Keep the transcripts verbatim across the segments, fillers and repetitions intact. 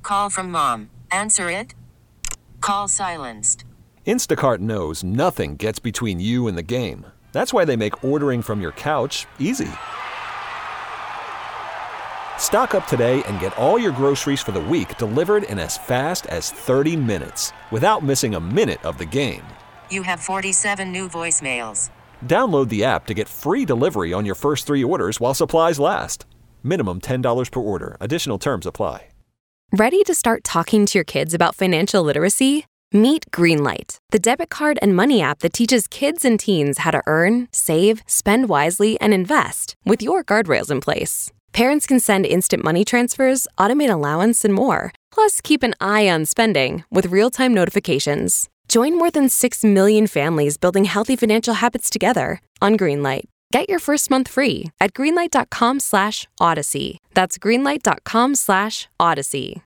Call from mom. Answer it. Call silenced. Instacart knows nothing gets between you and the game. That's why they make ordering from your couch easy. Stock up today and get all your groceries for the week delivered in as fast as thirty minutes without missing a minute of the game. You have forty-seven new voicemails. Download the app to get free delivery on your first three orders while supplies last. Minimum ten dollars per order. Additional terms apply. Ready to start talking to your kids about financial literacy? Meet Greenlight, the debit card and money app that teaches kids and teens how to earn, save, spend wisely, and invest with your guardrails in place. Parents can send instant money transfers, automate allowance, and more. Plus, keep an eye on spending with real-time notifications. Join more than six million families building healthy financial habits together on Greenlight. Get your first month free at greenlight.com slash odyssey. That's greenlight.com slash odyssey.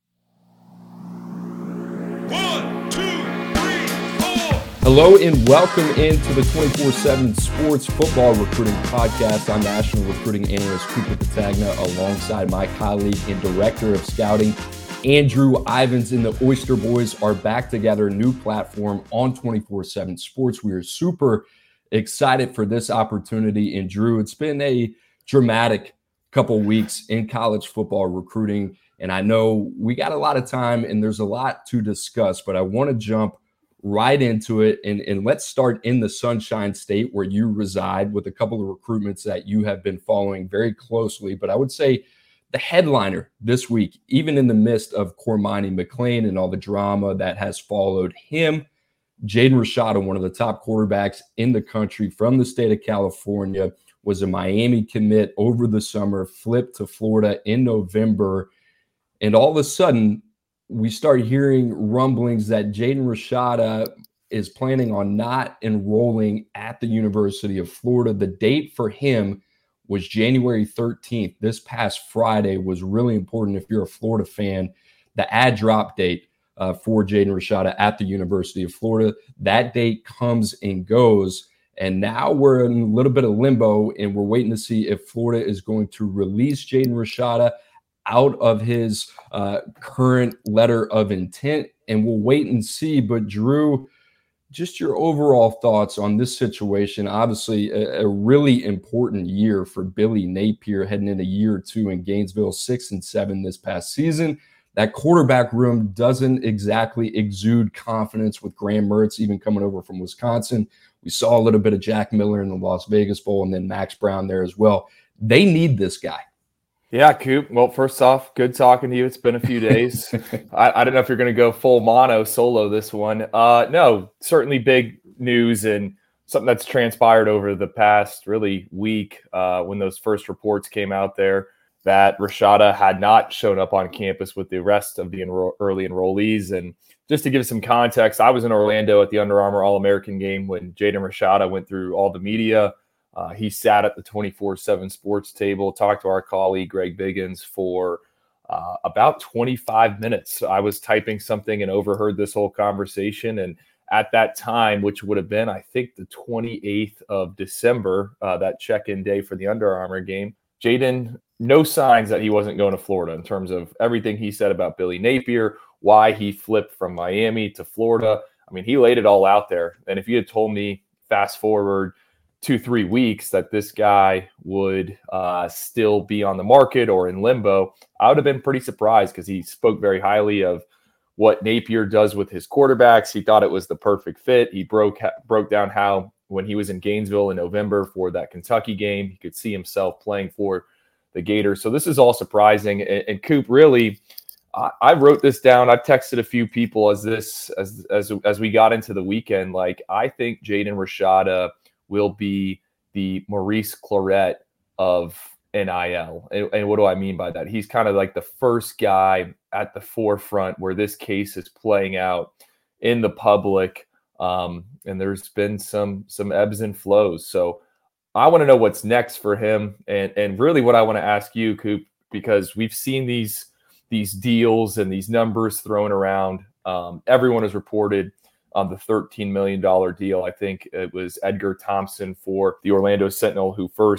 One, two, three, four. Hello and welcome into the twenty-four seven Sports Football Recruiting Podcast. I'm National Recruiting Analyst Cooper Patagna alongside my colleague and Director of Scouting, Andrew Ivins, and the Oyster Boys are back together, a new platform on twenty-four seven Sports. We are super excited for this opportunity. And Drew, it's been a dramatic couple weeks in college football recruiting. And I know we got a lot of time and there's a lot to discuss, but I want to jump right into it. And, and let's start in the Sunshine State where you reside with a couple of recruitments that you have been following very closely. But I would say the headliner this week, even in the midst of Cormani McClain and all the drama that has followed him, Jaden Rashada, one of the top quarterbacks in the country from the state of California, was a Miami commit over the summer, flipped to Florida in November. And all of a sudden, we start hearing rumblings that Jaden Rashada is planning on not enrolling at the University of Florida. The date for him was January thirteenth. This past Friday was really important if you're a Florida fan. The ad drop date uh, for Jaden Rashada at the University of Florida. That date comes and goes. And now we're in a little bit of limbo, and we're waiting to see if Florida is going to release Jaden Rashada out of his uh, current letter of intent. And we'll wait and see. But Drew, just your overall thoughts on this situation. Obviously, a, a really important year for Billy Napier heading into year two in Gainesville, six and seven this past season. That quarterback room doesn't exactly exude confidence with Graham Mertz, even coming over from Wisconsin. We saw a little bit of Jack Miller in the Las Vegas Bowl and then Max Brown there as well. They need this guy. Yeah, Coop. Well, first off, good talking to you. It's been a few days. I, I don't know if you're going to go full mono solo this one. Uh, no, certainly big news and something that's transpired over the past really week uh, when those first reports came out there that Rashada had not shown up on campus with the rest of the enro- early enrollees. And just to give some context, I was in Orlando at the Under Armour All-American game when Jaden Rashada went through all the media. Uh, he sat at the twenty-four seven Sports table, talked to our colleague Greg Biggins for uh, about twenty-five minutes. I was typing something and overheard this whole conversation. And at that time, which would have been, I think, the twenty-eighth of December, uh, that check-in day for the Under Armour game, Jaden, no signs that he wasn't going to Florida in terms of everything he said about Billy Napier, why he flipped from Miami to Florida. I mean, he laid it all out there. And if you had told me fast forward two, three weeks that this guy would uh, still be on the market or in limbo, I would have been pretty surprised because he spoke very highly of what Napier does with his quarterbacks. He thought it was the perfect fit. He broke broke down how when he was in Gainesville in November for that Kentucky game, he could see himself playing for the Gators. So this is all surprising. And, and Coop, really, I, I wrote this down. I texted a few people as this as as as we got into the weekend. Like, I think Jaden Rashada will be the Maurice Clarett of N I L. And, and what do I mean by that? He's kind of like the first guy at the forefront where this case is playing out in the public. Um, and there's been some some ebbs and flows. So I want to know what's next for him. And, and really what I want to ask you, Coop, because we've seen these, these deals and these numbers thrown around. Um, everyone has reported on the thirteen million dollars deal. I think it was Edgar Thompson for the Orlando Sentinel who first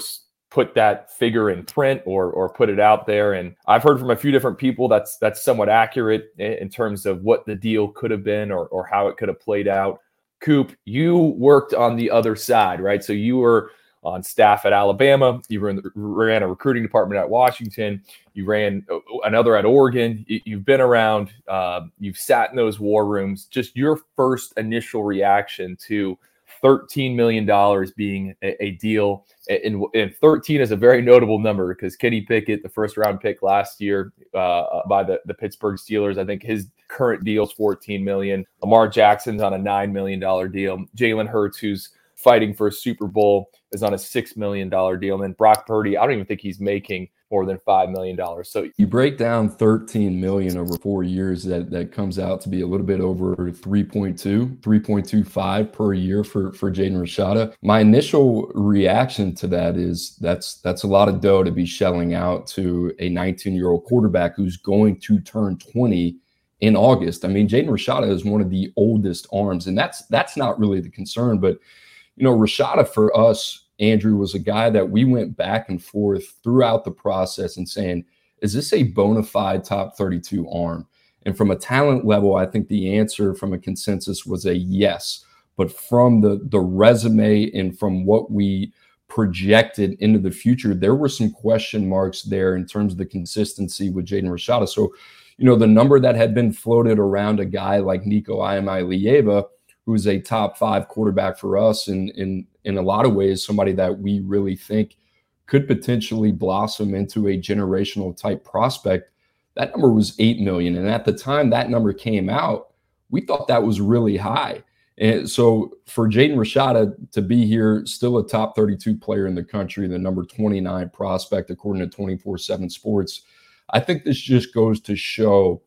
put that figure in print or or put it out there. And I've heard from a few different people that's that's somewhat accurate in, in terms of what the deal could have been or or how it could have played out. Coop, you worked on the other side, right? So you were on staff at Alabama. You were in the, ran a recruiting department at Washington. You ran another at Oregon. You've been around. Uh, you've sat in those war rooms. Just your first initial reaction to thirteen million dollars being a, a deal. And, and thirteen is a very notable number because Kenny Pickett, the first round pick last year uh, by the, the Pittsburgh Steelers, I think his current deal is fourteen million dollars. Lamar Jackson's on a nine million dollars deal. Jalen Hurts, who's fighting for a Super Bowl, is on a six million dollars deal. And then Brock Purdy, I don't even think he's making more than five million dollars. So you break down thirteen million dollars over four years, that, that comes out to be a little bit over three point two, three point two five per year for, for Jaden Rashada. My initial reaction to that is that's that's a lot of dough to be shelling out to a nineteen-year-old quarterback who's going to turn twenty in August. I mean, Jaden Rashada is one of the oldest arms, and that's that's not really the concern. But, you know, Rashada for us, Andrew, was a guy that we went back and forth throughout the process and saying, is this a bona fide top thirty-two arm? And from a talent level, I think the answer from a consensus was a yes. But from the, the resume and from what we projected into the future, there were some question marks there in terms of the consistency with Jaden Rashada. So, you know, the number that had been floated around a guy like Nico Iamaleava, who's a top five quarterback for us, and in in a lot of ways, somebody that we really think could potentially blossom into a generational type prospect. That number was eight million dollars. And at the time that number came out, we thought that was really high. And so for Jaden Rashada to be here, still a top thirty-two player in the country, the number twenty-nine prospect, according to twenty-four seven Sports, I think this just goes to show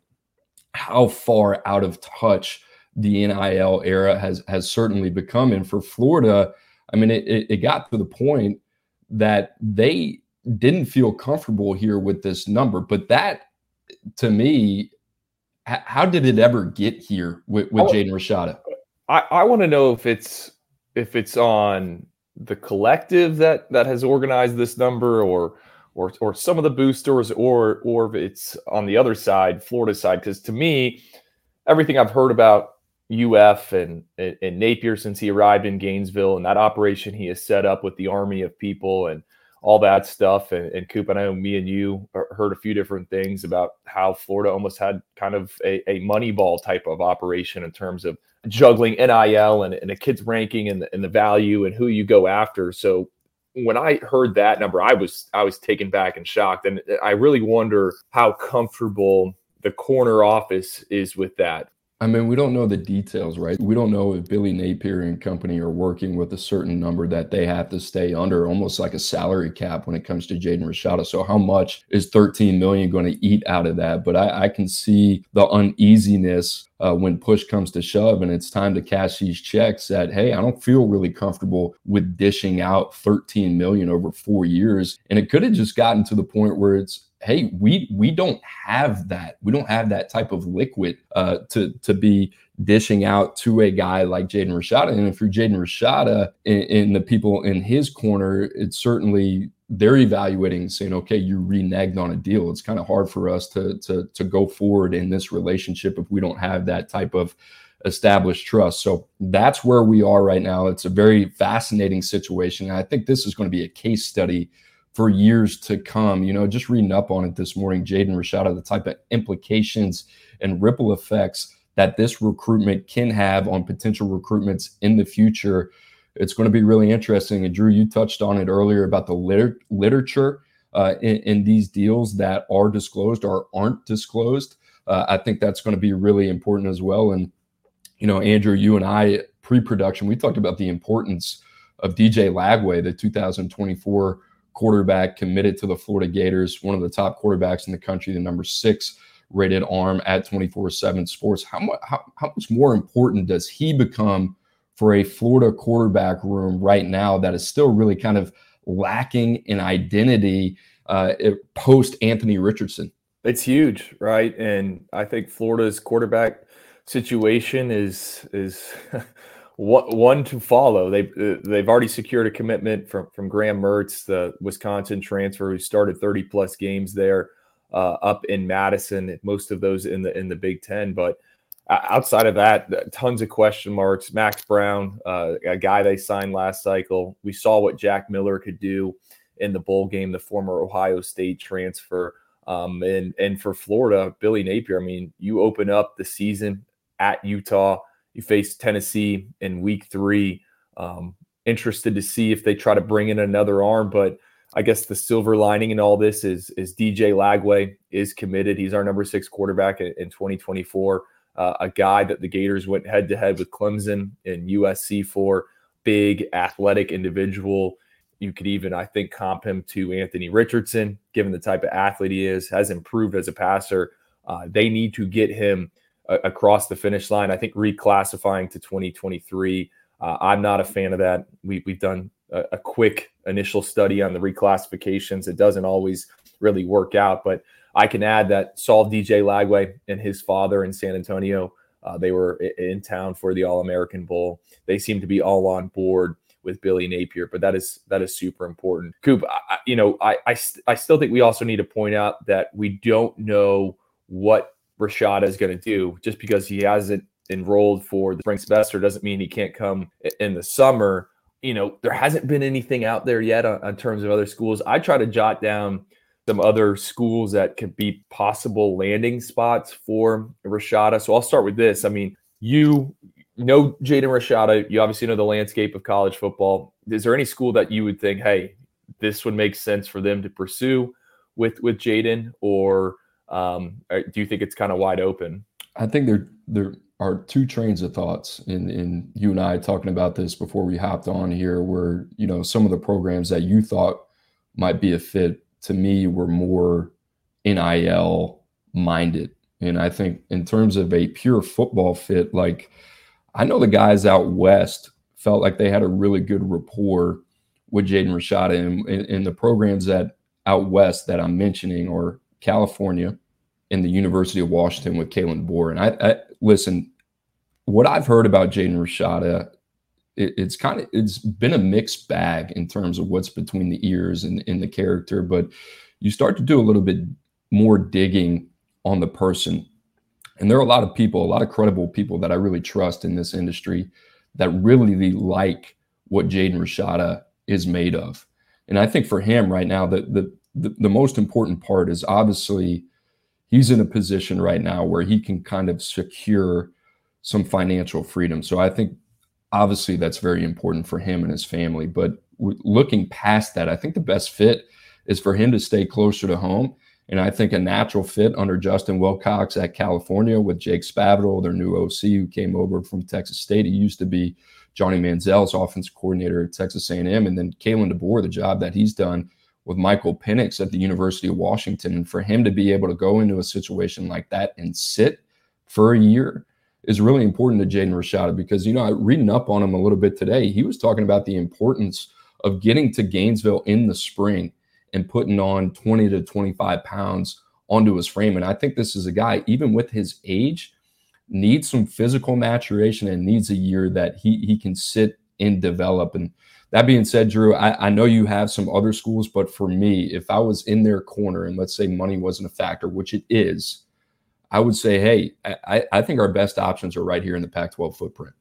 how far out of touch the N I L era has has certainly become. And for Florida, I mean, it, it got to the point that they didn't feel comfortable here with this number. But that, to me, h- how did it ever get here with, with Jaden Rashada? I, I want to know if it's if it's on the collective that that has organized this number, or or or some of the boosters, or or if it's on the other side, Florida side. Because to me, everything I've heard about U F and, and Napier since he arrived in Gainesville, and that operation he has set up with the army of people and all that stuff. And, and Coop, I know me and you heard a few different things about how Florida almost had kind of a, a Moneyball type of operation in terms of juggling N I L and, and a kid's ranking and the, and the value and who you go after. So when I heard that number, I was I was taken back and shocked. And I really wonder how comfortable the corner office is with that. I mean, we don't know the details, right? We don't know if Billy Napier and company are working with a certain number that they have to stay under, almost like a salary cap when it comes to Jaden Rashada. So how much is thirteen million dollars going to eat out of that? But I, I can see the uneasiness uh, when push comes to shove and it's time to cash these checks that, hey, I don't feel really comfortable with dishing out thirteen million dollars over four years. And it could have just gotten to the point where it's, hey, we we don't have that. We don't have that type of liquid uh, to to be dishing out to a guy like Jaden Rashada. And if you're Jaden Rashada and, and the people in his corner, it's certainly they're evaluating and saying, okay, you reneged on a deal. It's kind of hard for us to to to go forward in this relationship if we don't have that type of established trust. So that's where we are right now. It's a very fascinating situation. And I think this is going to be a case study for years to come. You know, just reading up on it this morning, Jaden Rashada, the type of implications and ripple effects that this recruitment can have on potential recruitments in the future. It's going to be really interesting. And Drew, you touched on it earlier about the liter- literature uh, in, in these deals that are disclosed or aren't disclosed. Uh, I think that's going to be really important as well. And, you know, Andrew, you and I, pre-production, we talked about the importance of D J Lagway, the two thousand twenty-four quarterback committed to the Florida Gators, one of the top quarterbacks in the country, the number six rated arm at twenty-four seven Sports. How much, how, how much more important does he become for a Florida quarterback room right now that is still really kind of lacking in identity uh, post Anthony Richardson? It's huge, right? And I think Florida's quarterback situation is is one to follow. They they've already secured a commitment from from Graham Mertz, the Wisconsin transfer who started thirty plus games there uh, up in Madison. Most of those in the in the Big Ten, but outside of that, tons of question marks. Max Brown, uh, a guy they signed last cycle. We saw what Jack Miller could do in the bowl game, the former Ohio State transfer. Um, and and for Florida, Billy Napier. I mean, you open up the season at Utah. You face Tennessee in week three. Um, interested to see if they try to bring in another arm, but I guess the silver lining in all this is is D J Lagway is committed. He's our number six quarterback in, in twenty twenty-four. Uh, a guy that the Gators went head to head with Clemson and U S C for. Big athletic individual. You could even, I think, comp him to Anthony Richardson, given the type of athlete he is. Has improved as a passer. Uh, they need to get him across the finish line. I think reclassifying to twenty twenty-three, uh, I'm not a fan of that. We, we've done a, a quick initial study on the reclassifications. It doesn't always really work out, but I can add that saw D J Lagway and his father in San Antonio. Uh, they were in town for the All-American Bowl. They seem to be all on board with Billy Napier, but that is that is super important. Coop, I, you know, I, I, st- I still think we also need to point out that we don't know what Rashada is going to do. Just because he hasn't enrolled for the spring semester doesn't mean he can't come in the summer. You know, there hasn't been anything out there yet on, on terms of other schools. I try to jot down some other schools that could be possible landing spots for Rashada. So I'll start with this. I mean, you know Jaden Rashada. You obviously know the landscape of college football. Is there any school that you would think, hey, this would make sense for them to pursue with with Jaden, or Um, do you think it's kind of wide open? I think there there are two trains of thoughts in, in you and I talking about this before we hopped on here, where, you know, some of the programs that you thought might be a fit to me were more N I L minded. And I think in terms of a pure football fit, like I know the guys out West felt like they had a really good rapport with Jaden Rashada, and, and, and the programs that out West that I'm mentioning are California and the University of Washington with Kalen DeBoer. And I, I listen, what I've heard about Jaden Rashada, it, it's kind of, it's been a mixed bag in terms of what's between the ears and in the character, but you start to do a little bit more digging on the person. And there are a lot of people, a lot of credible people that I really trust in this industry that really like what Jaden Rashada is made of. And I think for him right now, the, the, The, the most important part is obviously he's in a position right now where he can kind of secure some financial freedom. So I think obviously that's very important for him and his family. But w- looking past that, I think the best fit is for him to stay closer to home. And I think a natural fit under Justin Wilcox at California with Jake Spavital, their new O C who came over from Texas State. He used to be Johnny Manziel's offensive coordinator at Texas A and M. And then Kalen DeBoer, the job that he's done with Michael Penix at the University of Washington. And for him to be able to go into a situation like that and sit for a year is really important to Jaden Rashada, because, you know, I reading up on him a little bit today, he was talking about the importance of getting to Gainesville in the spring and putting on twenty to twenty-five pounds onto his frame. And I think this is a guy, even with his age, needs some physical maturation and needs a year that he he can sit and develop. And that being said, Drew, I, I know you have some other schools, but for me, if I was in their corner and let's say money wasn't a factor, which it is, I would say, hey, I, I think our best options are right here in the Pac twelve footprint.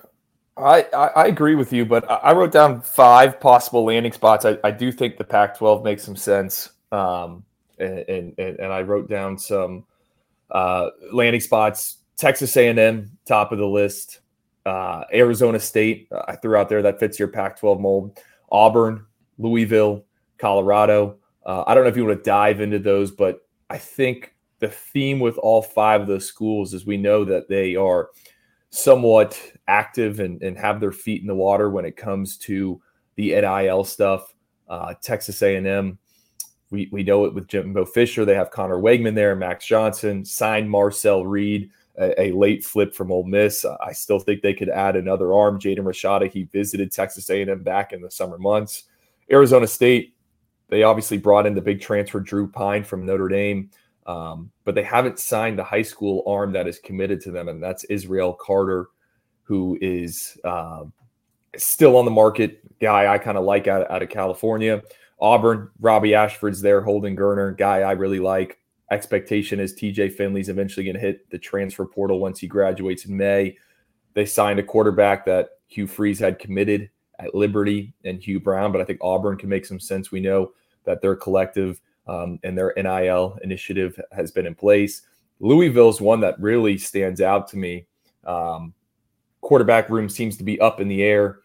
I, I, I agree with you, but I wrote down five possible landing spots. I, I do think the Pac twelve makes some sense. Um, and, and, and I wrote down some uh, landing spots. Texas A and M, top of the list. Uh, Arizona State, uh, I threw out there that fits your Pac twelve mold. Auburn, Louisville, Colorado. Uh, I don't know if you want to dive into those, but I think the theme with all five of those schools is we know that they are somewhat active and, and have their feet in the water when it comes to the N I L stuff. Uh, Texas A and M, we, we know it with Jimbo Fisher. They have Connor Wegman there, Max Johnson, signed Marcel Reed, a, a late flip from Ole Miss. I still think they could add another arm. Jaden Rashada, he visited Texas A and M back in the summer months. Arizona State, they obviously brought in the big transfer Drew Pine from Notre Dame, um, but they haven't signed the high school arm that is committed to them, and that's Israel Carter. who is uh, still on the market, guy I kind of like out, out of California. Auburn, Robbie Ashford's there, Holden Geriner, guy I really like. Expectation is T J Finley's eventually going to hit the transfer portal once he graduates in May. They signed a quarterback that Hugh Freeze had committed at Liberty and Hugh Brown, but I think Auburn can make some sense. We know that their collective um, and their N I L initiative has been in place. Louisville's one that really stands out to me. Um, quarterback room seems to be up in the air.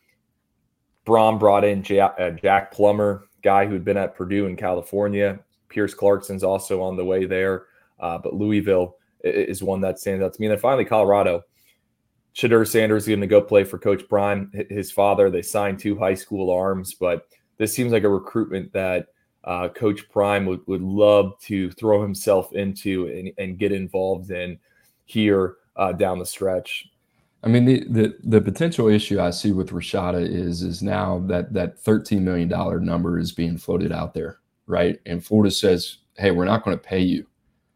Brom brought in Jack, uh, Jack Plummer, guy who had been at Purdue in California. Pierce Clarkson's also on the way there. Uh, but Louisville is one that stands out to me. And then finally, Colorado. Shedeur Sanders is going to go play for Coach Prime, his father. They signed two high school arms, but this seems like a recruitment that uh, Coach Prime would, would love to throw himself into and, and get involved in here uh, down the stretch. I mean, the, the the potential issue I see with Rashada is is now that that thirteen million dollars number is being floated out there, right? And Florida says, hey, we're not going to pay you.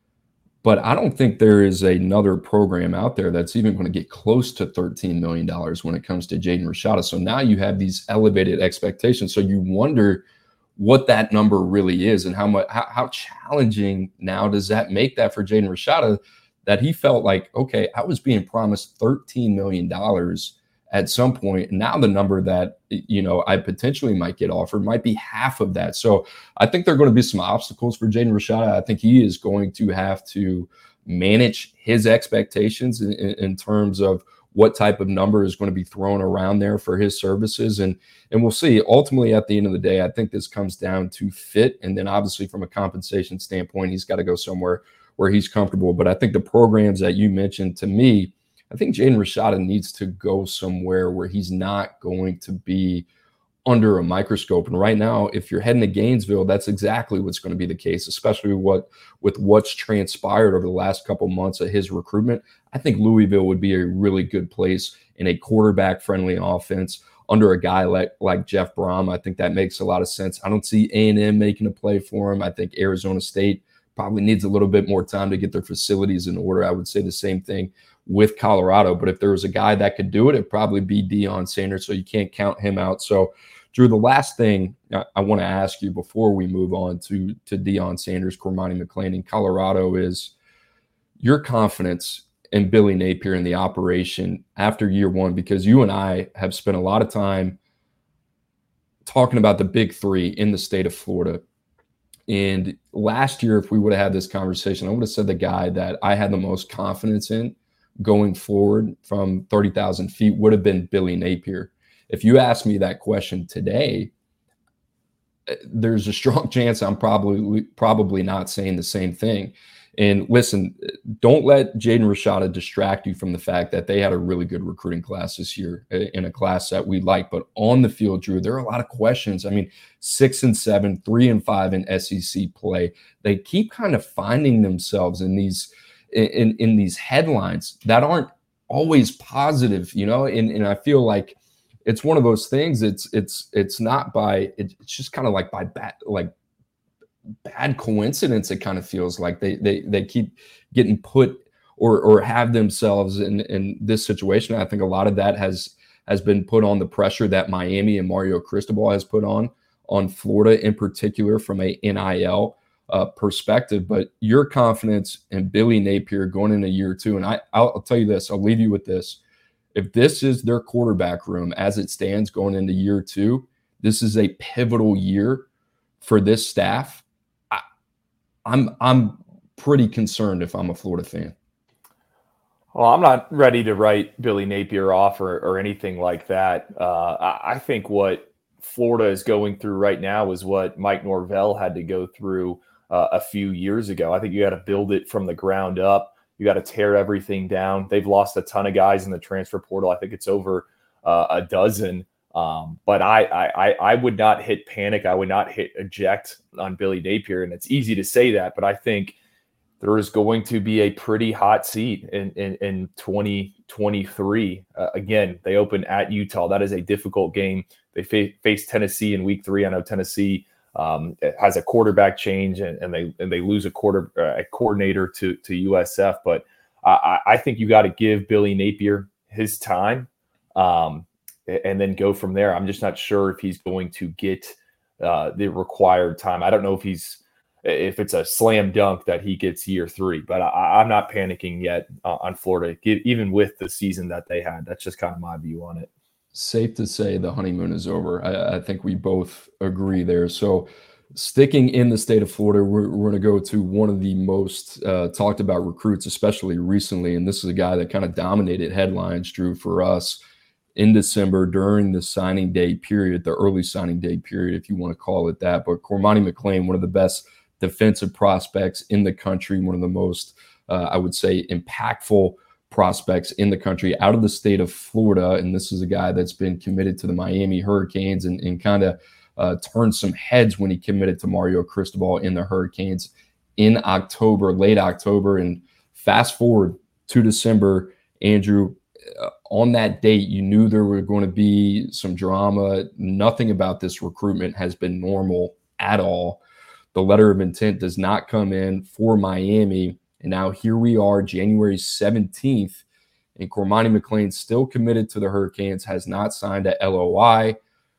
But I don't think there is another program out there that's even going to get close to thirteen million dollars when it comes to Jaden Rashada. So now you have these elevated expectations. So you wonder what that number really is and how much, how, how challenging now does that make that for Jaden Rashada, that he felt like, okay, I was being promised thirteen million dollars at some point. Now the number that, you know, I potentially might get offered might be half of that. So I think there are going to be some obstacles for Jaden Rashada. I think he is going to have to manage his expectations in, in terms of what type of number is going to be thrown around there for his services. And, and we'll see. Ultimately, at the end of the day, I think this comes down to fit. And then obviously from a compensation standpoint, he's got to go somewhere where he's comfortable. But I think the programs that you mentioned, to me, I think Jaden Rashada needs to go somewhere where he's not going to be under a microscope. And right now, if you're heading to Gainesville, that's exactly what's going to be the case, especially what with what's transpired over the last couple months of his recruitment. I think Louisville would be a really good place in a quarterback-friendly offense under a guy like, like Jeff Brom. I think that makes a lot of sense. I don't see A and M making a play for him. I think Arizona State probably needs a little bit more time to get their facilities in order. I would say the same thing with Colorado. But if there was a guy that could do it, it'd probably be Deion Sanders, so you can't count him out. So, Drew, the last thing I, I want to ask you before we move on to, to Deion Sanders, Cormani McClain in Colorado is your confidence in Billy Napier and the operation after year one, because you and I have spent a lot of time talking about the big three in the state of Florida. And last year, if we would have had this conversation, I would have said the guy that I had the most confidence in going forward from thirty thousand feet would have been Billy Napier. If you ask me that question today, there's a strong chance I'm probably probably not saying the same thing. And listen, don't let Jaden Rashada distract you from the fact that they had a really good recruiting class this year, in a class that we like. But on the field, Drew, there are a lot of questions. I mean, six and seven, three and five in S E C play. They keep kind of finding themselves in these in, in these headlines that aren't always positive, you know, and, and I feel like it's one of those things. It's it's it's not by it's just kind of like by bad like bad coincidence. It kind of feels like they they they keep getting put or or have themselves in in this situation. I think a lot of that has has been put on the pressure that Miami and Mario Cristobal has put on on Florida in particular from a N I L uh, perspective. But your confidence in Billy Napier going into year two, and I I'll, I'll tell you this. I'll leave you with this. If this is their quarterback room as it stands going into year two, this is a pivotal year for this staff. I, I'm I'm pretty concerned if I'm a Florida fan. Well, I'm not ready to write Billy Napier off or, or anything like that. Uh, I, I think what Florida is going through right now is what Mike Norvell had to go through uh, a few years ago. I think you got to build it from the ground up. You got to tear everything down. They've lost a ton of guys in the transfer portal. I think it's over uh, a dozen. Um, but I, I I would not hit panic. I would not hit eject on Billy Napier. And it's easy to say that, but I think there is going to be a pretty hot seat in, in, in twenty twenty-three. Uh, again, they open at Utah. That is a difficult game. They fa- face Tennessee in week three. I know Tennessee um, has a quarterback change and, and they and they lose a quarter uh, a coordinator to to U S F. But I, I think you got to give Billy Napier his time. um, and then go from there. I'm just not sure if he's going to get uh, the required time. I don't know if he's if it's a slam dunk that he gets year three, but I, I'm not panicking yet uh, on Florida, even with the season that they had. That's just kind of my view on it. Safe to say the honeymoon is over. I, I think we both agree there. So sticking in the state of Florida, we're, we're going to go to one of the most uh, talked about recruits, especially recently. And this is a guy that kind of dominated headlines, Drew, for us in December during the signing day period, the early signing day period, if you want to call it that. But Cormani McClain, one of the best defensive prospects in the country, one of the most, uh, I would say, impactful prospects in the country out of the state of Florida. And this is a guy that's been committed to the Miami Hurricanes and, and kind of uh, turned some heads when he committed to Mario Cristobal in the Hurricanes in October, late October. And fast forward to December, Andrew, uh, on that date, you knew there were going to be some drama. Nothing about this recruitment has been normal at all. The letter of intent does not come in for Miami. And now here we are, January seventeenth, and Cormani McClain still committed to the Hurricanes, has not signed a L O I,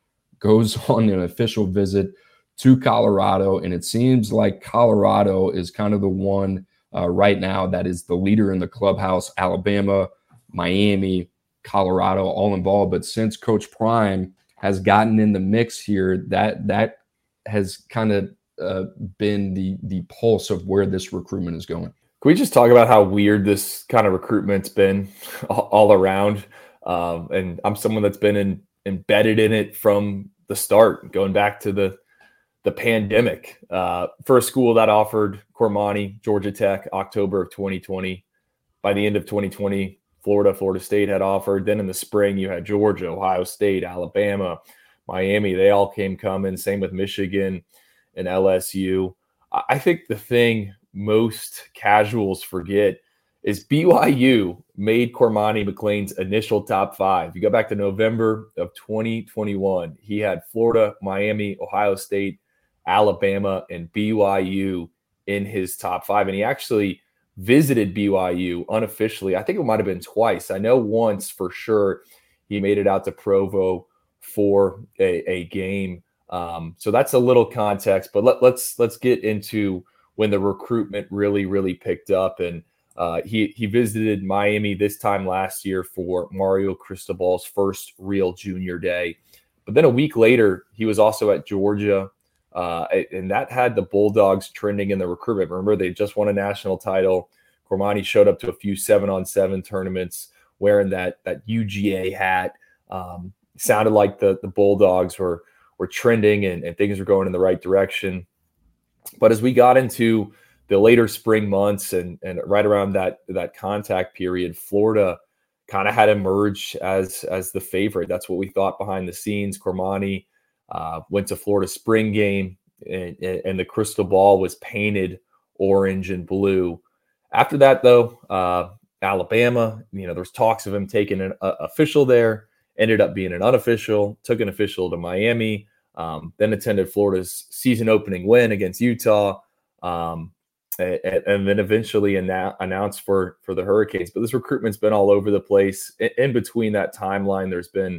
goes on an official visit to Colorado, and it seems like Colorado is kind of the one uh, right now that is the leader in the clubhouse. Alabama, Miami, Colorado, all involved. But since Coach Prime has gotten in the mix here, that that has kind of uh, been the the pulse of where this recruitment is going. Can we just talk about how weird this kind of recruitment's been all, all around? Um, and I'm someone that's been in, embedded in it from the start, going back to the the pandemic. Uh, for a school that offered Cormani, Georgia Tech, October of twenty twenty. By the end of twenty twenty, Florida, Florida State had offered. Then in the spring, you had Georgia, Ohio State, Alabama, Miami. They all came coming. Same with Michigan and L S U. I think the thing most casuals forget is B Y U made Cormani McClain's initial top five. You go back to November of twenty twenty-one. He had Florida, Miami, Ohio State, Alabama, and B Y U in his top five. And he actually visited B Y U unofficially. I think it might have been twice. I know once for sure he made it out to Provo for a, a game. Um, so that's a little context, but let, let's let's get into when the recruitment really, really picked up. And uh, he he visited Miami this time last year for Mario Cristobal's first real junior day. But then a week later, he was also at Georgia, uh, and that had the Bulldogs trending in the recruitment. Remember, they just won a national title. Cormani showed up to a few seven-on-seven tournaments wearing that that U G A hat. Um, sounded like the, the Bulldogs were, were trending and, and things were going in the right direction. But as we got into the later spring months and, and right around that, that contact period, Florida kind of had emerged as, as the favorite. That's what we thought behind the scenes. Cormani uh, went to Florida spring game, and, and the crystal ball was painted orange and blue. After that, though, uh, Alabama, you know, there was talks of him taking an uh, official there, ended up being an unofficial, took an official to Miami. Um, then attended Florida's season opening win against Utah, um, and, and then eventually annou- announced for, for the Hurricanes. But this recruitment's been all over the place. In, in between that timeline, there's been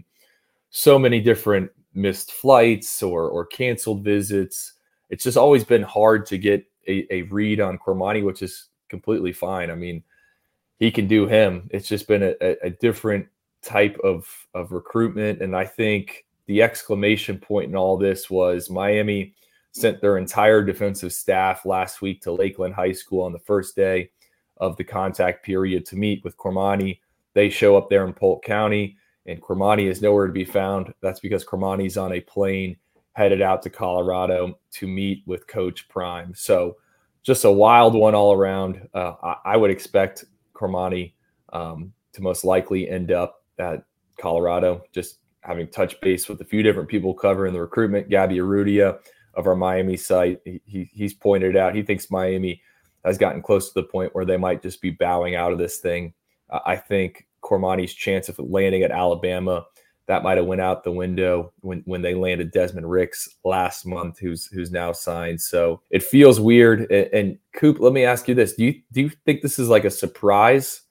so many different missed flights or, or canceled visits. It's just always been hard to get a, a read on Cormani, which is completely fine. I mean, he can do him. It's just been a, a, a different type of, of recruitment. And I think the exclamation point in all this was Miami sent their entire defensive staff last week to Lakeland High School on the first day of the contact period to meet with Cormani. They show up there in Polk County, and Cormani is nowhere to be found. That's because Cormani's on a plane headed out to Colorado to meet with Coach Prime. So just a wild one all around. Uh, I, I would expect Cormani um, to most likely end up at Colorado, just having touched base with a few different people covering the recruitment. Gabby Arrudia of our Miami site, he, he, he's pointed out he thinks Miami has gotten close to the point where they might just be bowing out of this thing. Uh, I think Cormani's chance of landing at Alabama, that might have went out the window when, when they landed Desmond Ricks last month, who's who's now signed. So it feels weird. And, and Coop, let me ask you this: Do you do you think this is like a surprise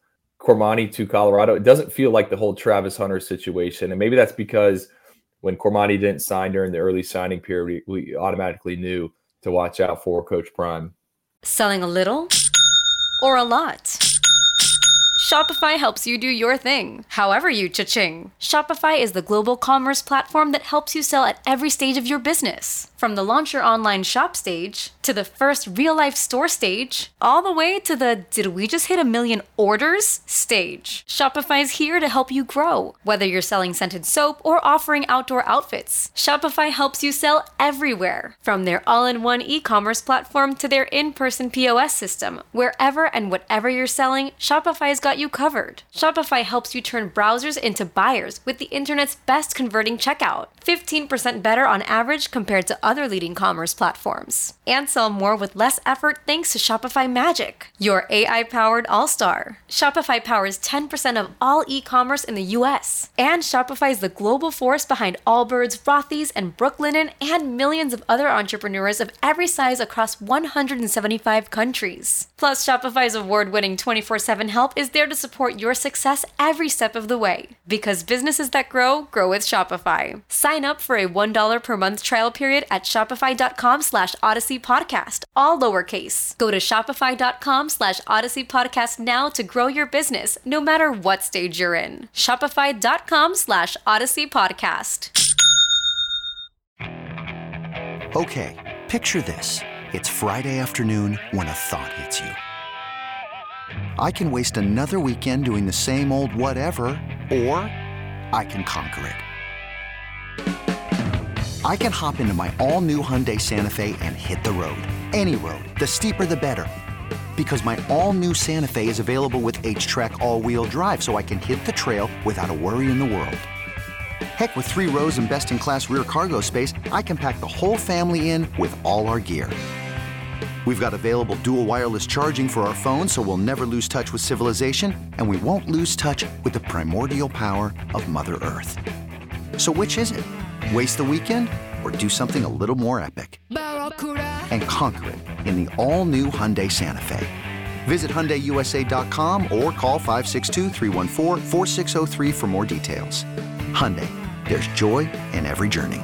Cormani to Colorado, it doesn't feel like the whole Travis Hunter situation. And maybe that's because when Cormani didn't sign during the early signing period, we, we automatically knew to watch out for Coach Prime. Selling a little or a lot? Shopify helps you do your thing, however you cha-ching. Shopify is the global commerce platform that helps you sell at every stage of your business. From the launch your online shop stage, to the first real-life store stage, all the way to the did we just hit a million orders stage. Shopify's here to help you grow. Whether you're selling scented soap or offering outdoor outfits, Shopify helps you sell everywhere. From their all-in-one e-commerce platform to their in-person P O S system, wherever and whatever you're selling, Shopify's got you covered. Shopify helps you turn browsers into buyers with the internet's best converting checkout. fifteen percent better on average compared to other leading commerce platforms. And sell more with less effort thanks to Shopify Magic, your A I-powered all-star. Shopify powers ten percent of all e-commerce in the U S. And Shopify is the global force behind Allbirds, Rothy's, and Brooklinen, and millions of other entrepreneurs of every size across one hundred seventy-five countries. Plus, Shopify's award-winning twenty-four seven help is there to support your success every step of the way. Because businesses that grow, grow with Shopify. Sign up for a one dollar per month trial period at shopify.com slash Odyssey Podcast, all lowercase. Go to shopify.com slash Odyssey Podcast now to grow your business, no matter what stage you're in. Shopify.com slash Odyssey Podcast. Okay, picture this. It's Friday afternoon when a thought hits you. I can waste another weekend doing the same old whatever, or I can conquer it. I can hop into my all-new Hyundai Santa Fe and hit the road. Any road. The steeper, the better. Because my all-new Santa Fe is available with H-Track all-wheel drive, so I can hit the trail without a worry in the world. Heck, with three rows and best-in-class rear cargo space, I can pack the whole family in with all our gear. We've got available dual wireless charging for our phones, so we'll never lose touch with civilization, and we won't lose touch with the primordial power of Mother Earth. So which is it? Waste the weekend or do something a little more epic? And conquer it in the all-new Hyundai Santa Fe. Visit Hyundai U S A dot com or call five six two, three one four, four six zero three for more details. Hyundai, there's joy in every journey.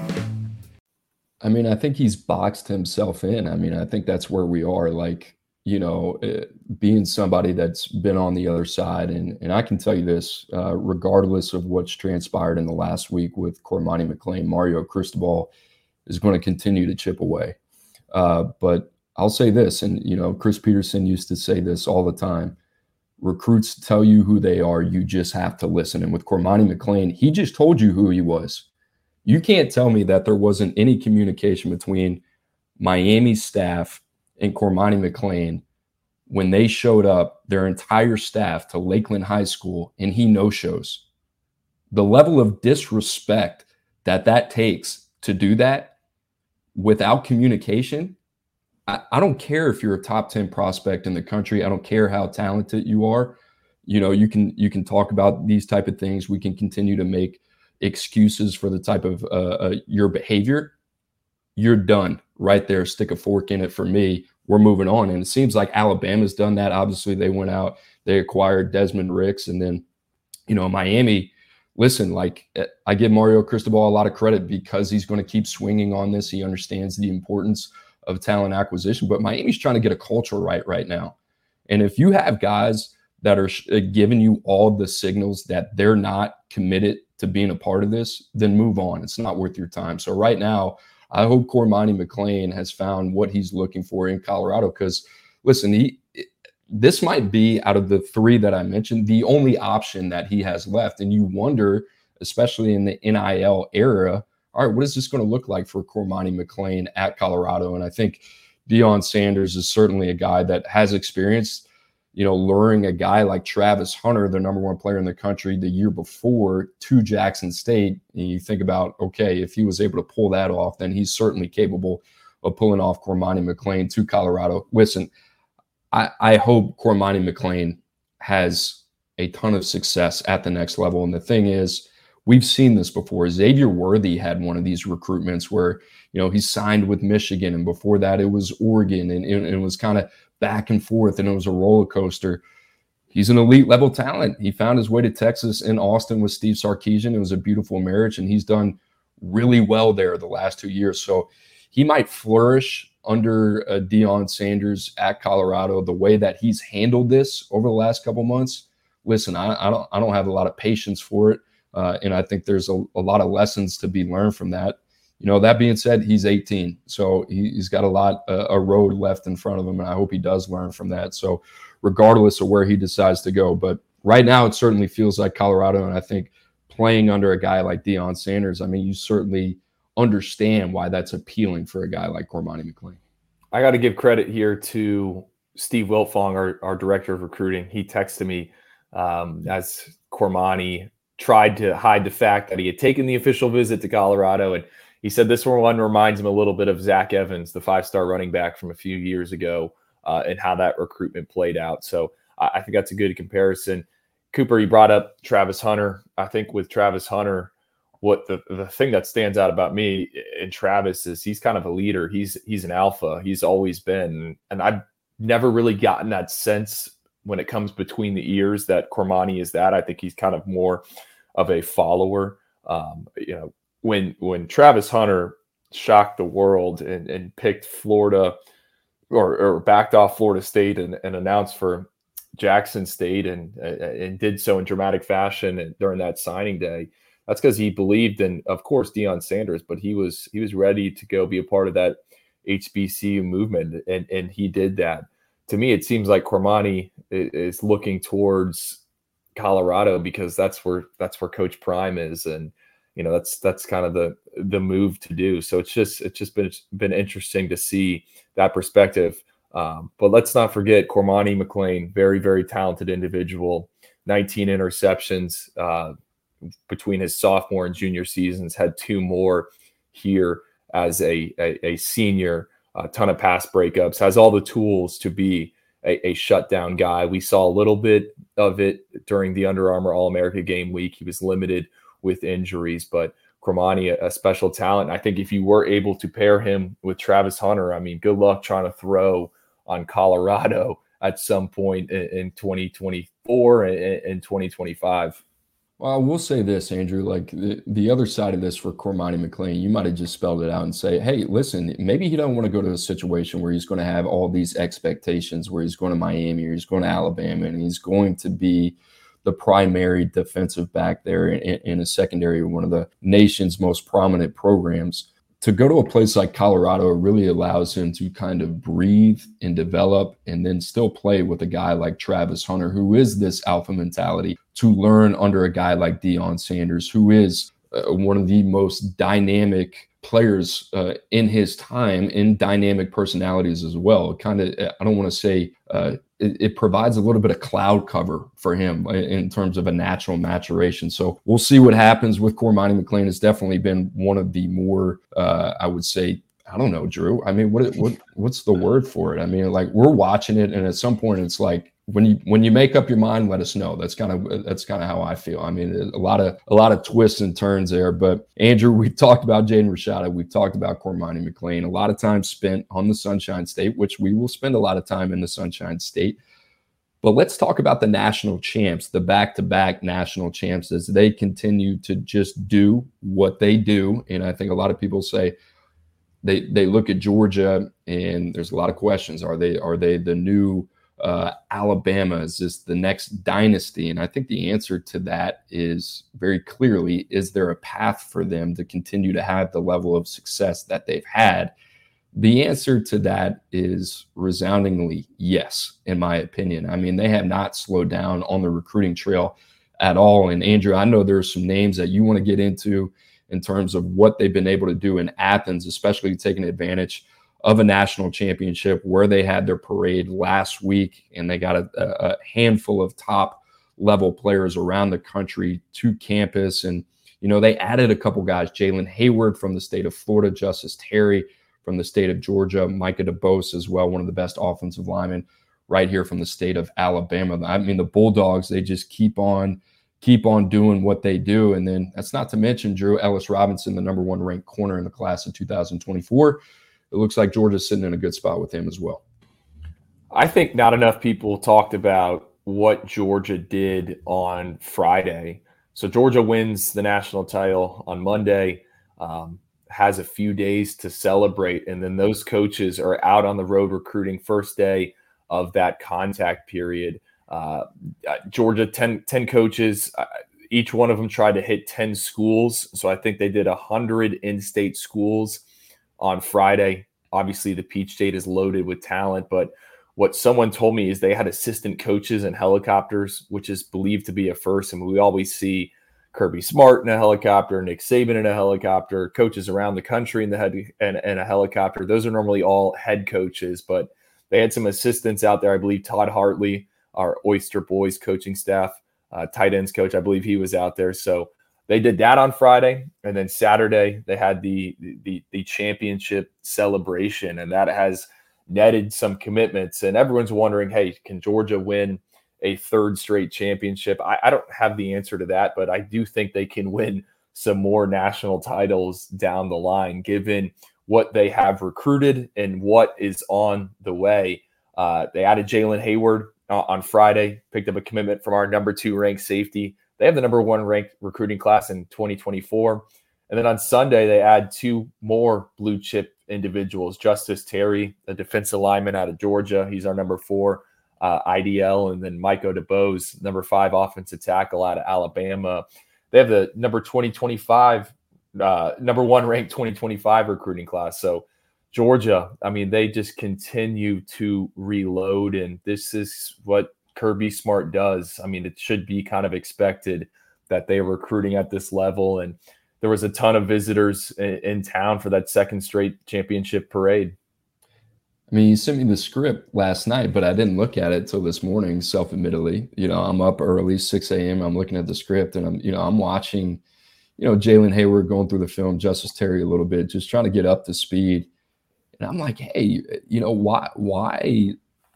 I mean, I think he's boxed himself in. I mean, I think that's where we are. Like, you know, uh, being somebody that's been on the other side. And and I can tell you this, uh, regardless of what's transpired in the last week with Cormani McClain, Mario Cristobal is going to continue to chip away. Uh, but I'll say this, and, you know, Chris Peterson used to say this all the time. Recruits tell you who they are. You just have to listen. And with Cormani McClain, he just told you who he was. You can't tell me that there wasn't any communication between Miami staff and Cormani McClain when they showed up, their entire staff, to Lakeland High School, and he no-shows. The level of disrespect that that takes to do that without communication, I, I don't care if you're a top ten prospect in the country. I don't care how talented you are. You know, you can you can talk about these type of things. We can continue to make excuses for the type of uh, uh, your behavior. You're done right there. Stick a fork in it for me. We're moving on. And it seems like Alabama's done that. Obviously, they went out, they acquired Desmond Ricks. And then, you know, Miami, listen, like I give Mario Cristobal a lot of credit because he's going to keep swinging on this. He understands the importance of talent acquisition. But Miami's trying to get a culture right right now. And if you have guys that are giving you all the signals that they're not committed to being a part of this, then move on. It's not worth your time. So right now, I hope Cormani McClain has found what he's looking for in Colorado because, listen, he this might be, out of the three that I mentioned, the only option that he has left. And you wonder, especially in the N I L era, all right, what is this going to look like for Cormani McClain at Colorado? And I think Deion Sanders is certainly a guy that has experience, you know, luring a guy like Travis Hunter, the number one player in the country the year before, to Jackson State. And you think about, okay, if he was able to pull that off, then he's certainly capable of pulling off Cormani McClain to Colorado. Listen, I, I hope Cormani McClain has a ton of success at the next level. And the thing is, we've seen this before. Xavier Worthy had one of these recruitments where, you know, he signed with Michigan, and before that it was Oregon, and, and it was kind of back and forth, and it was a roller coaster. he's an elite level talent. He found his way to Texas in Austin with Steve Sarkisian. It was a beautiful marriage, and he's done really well there the last two years. So he might flourish under uh, Deion Sanders at Colorado. The way that he's handled this over the last couple months, listen, I, I don't I don't have a lot of patience for it, uh, and I think there's a, a lot of lessons to be learned from that. You know, that being said, he's eighteen, so he, he's got a lot, uh, a road left in front of him, and I hope he does learn from that. So regardless of where he decides to go, but right now it certainly feels like Colorado, and I think playing under a guy like Deion Sanders, I mean, you certainly understand why that's appealing for a guy like Cormani McClain. I got to give credit here to Steve Wiltfong, our, our director of recruiting. He texted me um, as Cormani tried to hide the fact that he had taken the official visit to Colorado, and he said this one reminds him a little bit of Zach Evans, the five-star running back from a few years ago, uh, and how that recruitment played out. So I, I think that's a good comparison. Cooper, you brought up Travis Hunter. I think with Travis Hunter, what the, the thing that stands out about me in Travis is he's kind of a leader. He's he's an alpha. He's always been. And I've never really gotten that sense when it comes between the ears that Cormani is that. I think he's kind of more of a follower. Um, you know, when when Travis Hunter shocked the world and, and picked Florida or, or backed off Florida State and, and announced for Jackson State and and did so in dramatic fashion during that signing day, that's because he believed in, of course, Deion Sanders, but he was he was ready to go be a part of that H B C U movement, and and he did that. To me, it seems like Cormani is looking towards Colorado because that's where that's where Coach Prime is, and you know that's that's kind of the the move to do. So it's just it's just been been interesting to see that perspective. Um, but let's not forget Cormani McClain, very, very talented individual, nineteen interceptions uh, between his sophomore and junior seasons, had two more here as a, a, a senior, a ton of pass breakups, has all the tools to be a, a shutdown guy. We saw a little bit of it during the Under Armour All-America game week. He was limited with injuries, but Cormani, a, a special talent. I think if you were able to pair him with Travis Hunter, I mean, good luck trying to throw on Colorado at some point in, in twenty twenty-four and, and twenty twenty-five. Well, I will say this, Andrew, like the, the other side of this for Cormani McClain, you might have just spelled it out and say, hey, listen, maybe he don't want to go to a situation where he's going to have all these expectations, where he's going to Miami or he's going to Alabama, and he's going to be the primary defensive back there in, in a secondary, one of the nation's most prominent programs. To go to a place like Colorado really allows him to kind of breathe and develop and then still play with a guy like Travis Hunter, who is this alpha mentality, to learn under a guy like Deion Sanders, who is uh, one of the most dynamic players uh, in his time, in dynamic personalities as well. Kind of, I don't want to say uh, it, it provides a little bit of cloud cover for him in terms of a natural maturation. So we'll see what happens with Cormani McClain. It's definitely been one of the more, uh, I would say, I don't know, Drew. I mean, what what what's the word for it? I mean, like we're watching it, and at some point, it's like when you when you make up your mind, let us know. That's kind of that's kind of how I feel. I mean, a lot of a lot of twists and turns there. But Andrew, we've talked about Jaden Rashada. We've talked about Cormani McClain. A lot of time spent on the Sunshine State, which we will spend a lot of time in the Sunshine State. But let's talk about the national champs, the back-to-back national champs, as they continue to just do what they do. And I think a lot of people say, They they look at Georgia and there's a lot of questions. Are they are they the new uh, Alabama? Is this the next dynasty? And I think the answer to that is very clearly, is there a path for them to continue to have the level of success that they've had? The answer to that is resoundingly yes, in my opinion. I mean, they have not slowed down on the recruiting trail at all. And Andrew, I know there's some names that you want to get into in terms of what they've been able to do in Athens, especially taking advantage of a national championship where they had their parade last week and they got a, a handful of top level players around the country to campus. And, you know, they added a couple guys, Jalen Hayward from the state of Florida, Justice Terry from the state of Georgia, Micah DeBose as well, one of the best offensive linemen right here from the state of Alabama. I mean, the Bulldogs, they just keep on keep on doing what they do. And then that's not to mention Drew Ellis Robinson, the number one ranked corner in the class of two thousand twenty-four. It looks like Georgia's sitting in a good spot with him as well. I think not enough people talked about what Georgia did on Friday. So Georgia wins the national title on Monday, um, has a few days to celebrate, and then those coaches are out on the road recruiting first day of that contact period. Uh, Georgia, ten, ten coaches, uh, each one of them tried to hit ten schools. So I think they did one hundred in-state schools on Friday. Obviously, the Peach State is loaded with talent, but what someone told me is they had assistant coaches in helicopters, which is believed to be a first. And we always see Kirby Smart in a helicopter, Nick Saban in a helicopter, coaches around the country in the head and, and a helicopter. Those are normally all head coaches, but they had some assistants out there. I believe Todd Hartley, our Oyster Boys coaching staff, uh, tight ends coach, I believe he was out there. So they did that on Friday, and then Saturday they had the the, the championship celebration, and that has netted some commitments. And everyone's wondering, hey, can Georgia win a third straight championship? I, I don't have the answer to that, but I do think they can win some more national titles down the line, given what they have recruited and what is on the way. Uh, they added Jalen Hayward uh, on Friday, picked up a commitment from our number two ranked safety. They have the number one ranked recruiting class in twenty twenty-four. And then on Sunday, they add two more blue chip individuals. Justice Terry, a defensive lineman out of Georgia. He's our number four uh, I D L. And then Micah DeBose, number five offensive tackle out of Alabama. They have the number twenty twenty-five, uh, number one ranked twenty twenty-five recruiting class. So Georgia, I mean, they just continue to reload. And this is what Kirby Smart does. I mean, it should be kind of expected that they are recruiting at this level. And there was a ton of visitors in, in town for that second straight championship parade. I mean, you sent me the script last night, but I didn't look at it till this morning, self-admittedly. You know, I'm up early, six a.m. I'm looking at the script, and I'm, you know, I'm watching, you know, Jalen Hayward going through the film, Justice Terry a little bit, just trying to get up to speed. And I'm like, hey, you know, why, why,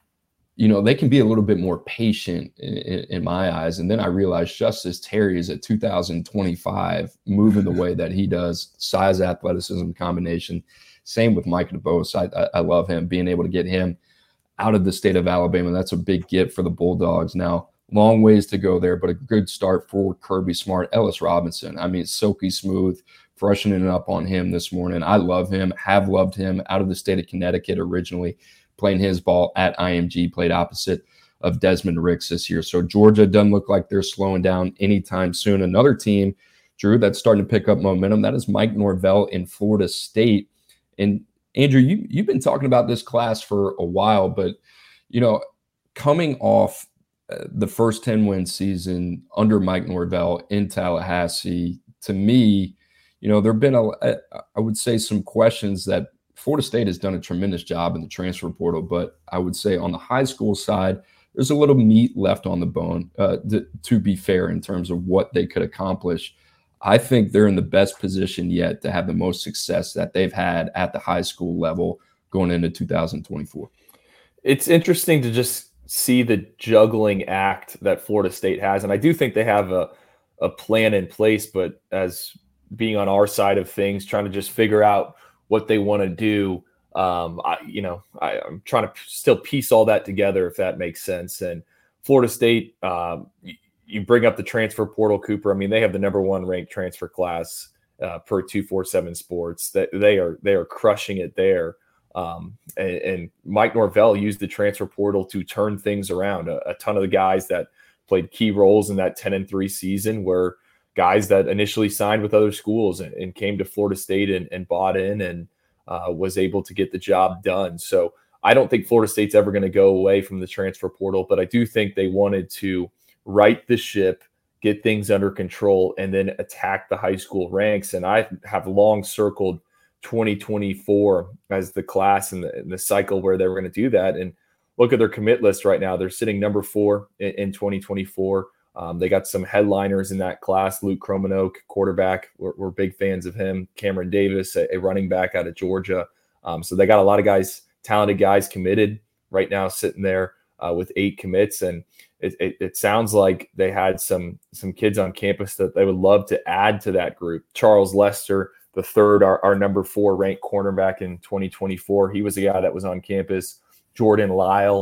you know, they can be a little bit more patient in, in, in my eyes. And then I realized Justice Terry is at two thousand twenty-five, moving the way that he does, size, athleticism combination. Same with Micah DeBose. I, I, I love him, being able to get him out of the state of Alabama. That's a big get for the Bulldogs. Now, long ways to go there, but a good start for Kirby Smart. Ellis Robinson, I mean, silky smooth, freshening up on him this morning. I love him, have loved him, out of the state of Connecticut originally, playing his ball at I M G, played opposite of Desmond Ricks this year. So Georgia doesn't look like they're slowing down anytime soon. Another team, Drew, that's starting to pick up momentum, that is Mike Norvell in Florida State. And Andrew, you, you've been talking about this class for a while, but, you know, coming off uh, the first ten-win season under Mike Norvell in Tallahassee, to me, you know, there have been, a, a, I would say, some questions that Florida State has done a tremendous job in the transfer portal, but I would say on the high school side, there's a little meat left on the bone, uh, to, to be fair, in terms of what they could accomplish. I think they're in the best position yet to have the most success that they've had at the high school level going into two thousand twenty-four. It's interesting to just see the juggling act that Florida State has. And I do think they have a, a plan in place, but as being on our side of things, trying to just figure out what they want to do, um, I, you know, I, I'm trying to still piece all that together, if that makes sense. And Florida State, um, you bring up the transfer portal, Cooper. I mean, they have the number one ranked transfer class uh, per two forty-seven Sports. That they are they are crushing it there. Um, and, and Mike Norvell used the transfer portal to turn things around. A, a ton of the guys that played key roles in that ten and three season were guys that initially signed with other schools and, and came to Florida State and, and bought in and uh, was able to get the job done. So I don't think Florida State's ever going to go away from the transfer portal, but I do think they wanted to right the ship, get things under control, and then attack the high school ranks. And I have long circled twenty twenty-four as the class and the, and the cycle where they were going to do that. And look at their commit list right now. They're sitting number four in, in twenty twenty-four. Um, they got some headliners in that class. Luke Cromanoke, quarterback. We're, we're big fans of him. Cameron Davis, a, a running back out of Georgia. Um, so they got a lot of guys, talented guys committed right now, sitting there uh, with eight commits. And It, it, it sounds like they had some some kids on campus that they would love to add to that group. Charles Lester, the third, our, our number four ranked cornerback in twenty twenty-four. He was a guy that was on campus. Jordan Lyle,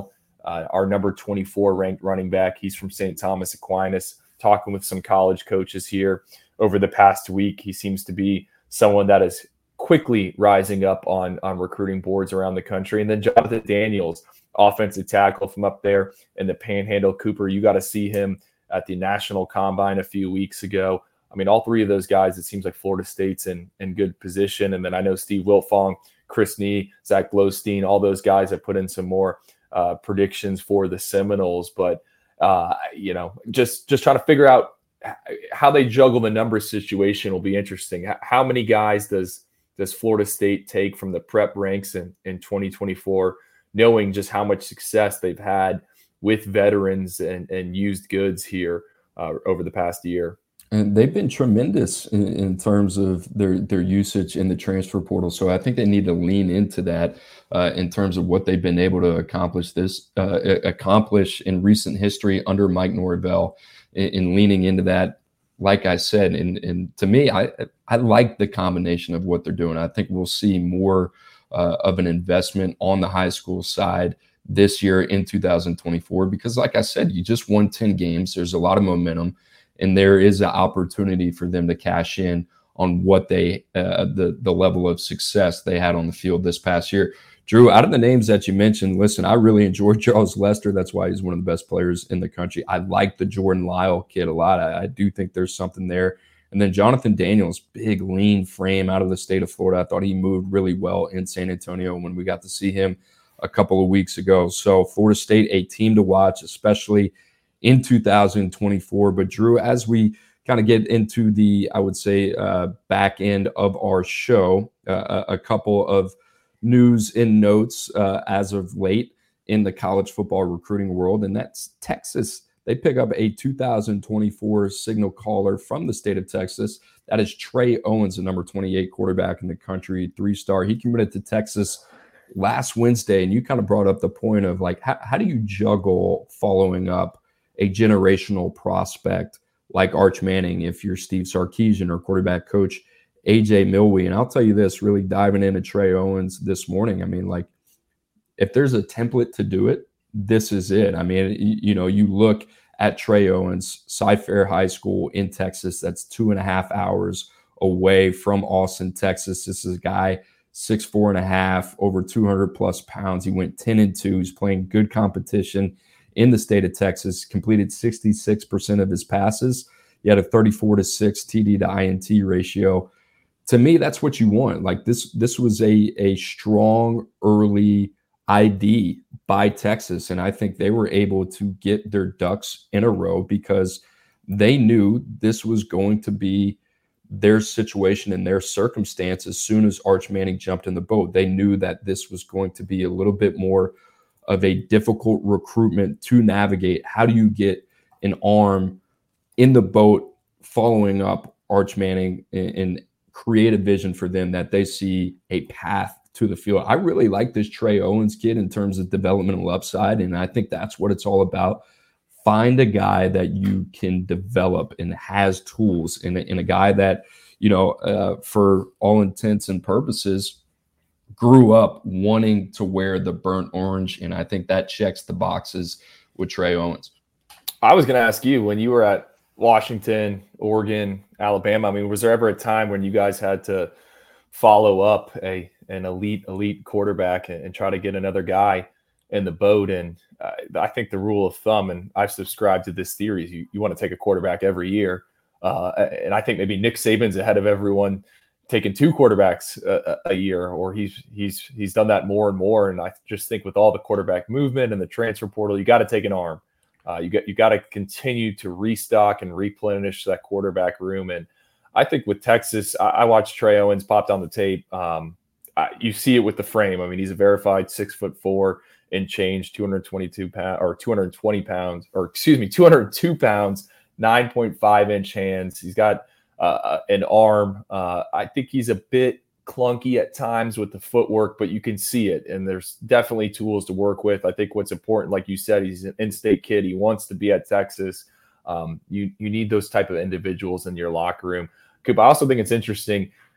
uh, our number twenty-four ranked running back. He's from Saint Thomas Aquinas. Talking with some college coaches here over the past week, he seems to be someone that is quickly rising up on, on recruiting boards around the country. And then Jonathan Daniels, offensive tackle from up there in the Panhandle. Cooper, you got to see him at the National Combine a few weeks ago. I mean, all three of those guys, it seems like Florida State's in, in good position. And then I know Steve Wiltfong, Chris Nee, Zach Glowstein, all those guys have put in some more uh, predictions for the Seminoles. But, uh, you know, just, just trying to figure out how they juggle the numbers situation will be interesting. How many guys does does Florida State take from the prep ranks in, in twenty twenty-four, knowing just how much success they've had with veterans and, and used goods here uh, over the past year? And they've been tremendous in, in terms of their, their usage in the transfer portal. So I think they need to lean into that uh, in terms of what they've been able to accomplish this uh, accomplish in recent history under Mike Norvell, in, in leaning into that. Like I said, and, and to me, I I like the combination of what they're doing. I think we'll see more uh, of an investment on the high school side this year in two thousand twenty-four, because like I said, you just won ten games. There's a lot of momentum, and there is an opportunity for them to cash in on what they, uh, the, the level of success they had on the field this past year. Drew, out of the names that you mentioned, listen, I really enjoyed Charles Lester. That's why he's one of the best players in the country. I like the Jordan Lyle kid a lot. I, I do think there's something there. And then Jonathan Daniels, big, lean frame out of the state of Florida. I thought he moved really well in San Antonio when we got to see him a couple of weeks ago. So Florida State, a team to watch, especially in two thousand twenty-four. But Drew, as we kind of get into the, I would say, uh, back end of our show, uh, a couple of news and notes uh, as of late in the college football recruiting world, and that's Texas. They pick up a two thousand twenty-four signal caller from the state of Texas. That is Trey Owens, the number twenty-eight quarterback in the country, three-star. He committed to Texas last Wednesday, and you kind of brought up the point of, like, how, how do you juggle following up a generational prospect like Arch Manning if you're Steve Sarkisian or quarterback coach A J Milwee? And I'll tell you this, really diving into Trey Owens this morning, I mean, like, if there's a template to do it, this is it. I mean, you, you know, you look at Trey Owens, Cy-Fair High School in Texas, that's two and a half hours away from Austin, Texas. This is a guy, six, four and a half, over two hundred plus pounds. He went ten and two. He's playing good competition in the state of Texas, completed sixty-six percent of his passes. He had a thirty-four to six T D to I N T ratio. To me, that's what you want. Like, this, this was a, a strong early I D by Texas, and I think they were able to get their ducks in a row because they knew this was going to be their situation and their circumstance. As soon as Arch Manning jumped in the boat, they knew that this was going to be a little bit more of a difficult recruitment to navigate. How do you get an arm in the boat following up Arch Manning and, and create a vision for them that they see a path to the field? I really like this Trey Owens kid in terms of developmental upside, and I think that's what it's all about. Find a guy that you can develop and has tools, and, and a guy that, you know, uh, for all intents and purposes, grew up wanting to wear the burnt orange, and I think that checks the boxes with Trey Owens. I was going to ask you, when you were at Washington, Oregon, Alabama, I mean, was there ever a time when you guys had to follow up a an elite, elite quarterback and, and try to get another guy in the boat? And uh, I think the rule of thumb, and I've subscribed to this theory, is you, you want to take a quarterback every year. Uh, and I think maybe Nick Saban's ahead of everyone taking two quarterbacks a, a year, or he's he's he's done that more and more. And I just think with all the quarterback movement and the transfer portal, you got to take an arm. Uh, you got you got to continue to restock and replenish that quarterback room. And I think with Texas, I, I watched Trey Owens popped on the tape. Um, I, you see it with the frame. I mean, he's a verified six foot four and change, two hundred twenty-two pounds or two hundred twenty pounds, or excuse me, two hundred two pounds, nine point five inch hands. He's got uh, an arm. Uh, I think he's a bit clunky at times with the footwork, but you can see it. And there's definitely tools to work with. I think what's important, like you said, he's an in-state kid. He wants to be at Texas. Um, you, you need those type of individuals in your locker room. Coop, I also think it's interesting. Uh,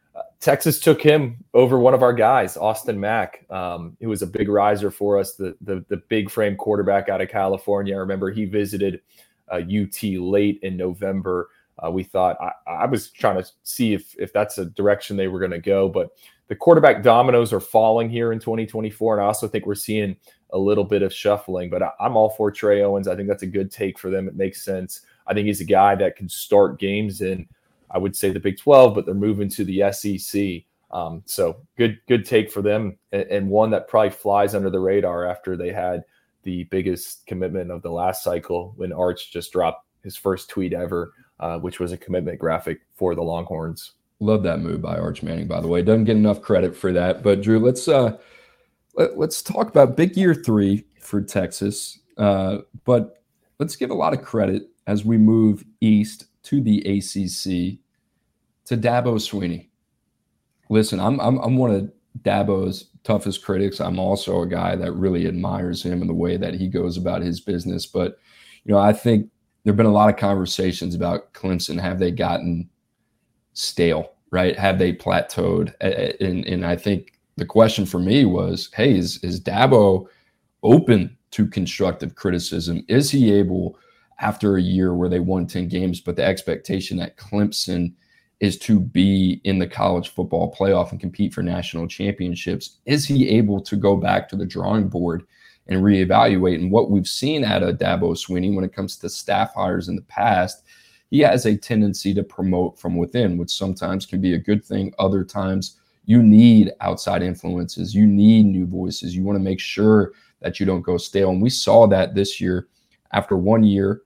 Texas took him over one of our guys, Austin Mack. Um, he was a big riser for us, the, the the big frame quarterback out of California. I remember he visited uh, U T late in November. Uh, we thought I, I was trying to see if if that's a direction they were going to go, but the quarterback dominoes are falling here in twenty twenty-four, and I also think we're seeing a little bit of shuffling. But I, I'm all for Trey Owens. I think that's a good take for them. It makes sense. I think he's a guy that can start games in, I would say, the Big twelve, but they're moving to the S E C. Um, so good, good take for them, and, and one that probably flies under the radar after they had the biggest commitment of the last cycle when Arch just dropped his first tweet ever, uh, which was a commitment graphic for the Longhorns. Love that move by Arch Manning, by the way. Doesn't get enough credit for that. But Drew, let's uh, let, let's talk about big year three for Texas. Uh, but let's give a lot of credit as we move east to the A C C to Dabo Swinney. Listen, I'm I'm I'm one of Dabo's toughest critics. I'm also a guy that really admires him and the way that he goes about his business. But you know, I think there've been a lot of conversations about Clemson. Have they gotten stale, right? Have they plateaued? And, and I think the question for me was, hey, is, is Dabo open to constructive criticism? Is he able, after a year where they won ten games, but the expectation that Clemson is to be in the college football playoff and compete for national championships, is he able to go back to the drawing board and reevaluate? And what we've seen out of Dabo Swinney when it comes to staff hires in the past, he has a tendency to promote from within, which sometimes can be a good thing. Other times you need outside influences. You need new voices. You want to make sure that you don't go stale. And we saw that this year. After one year,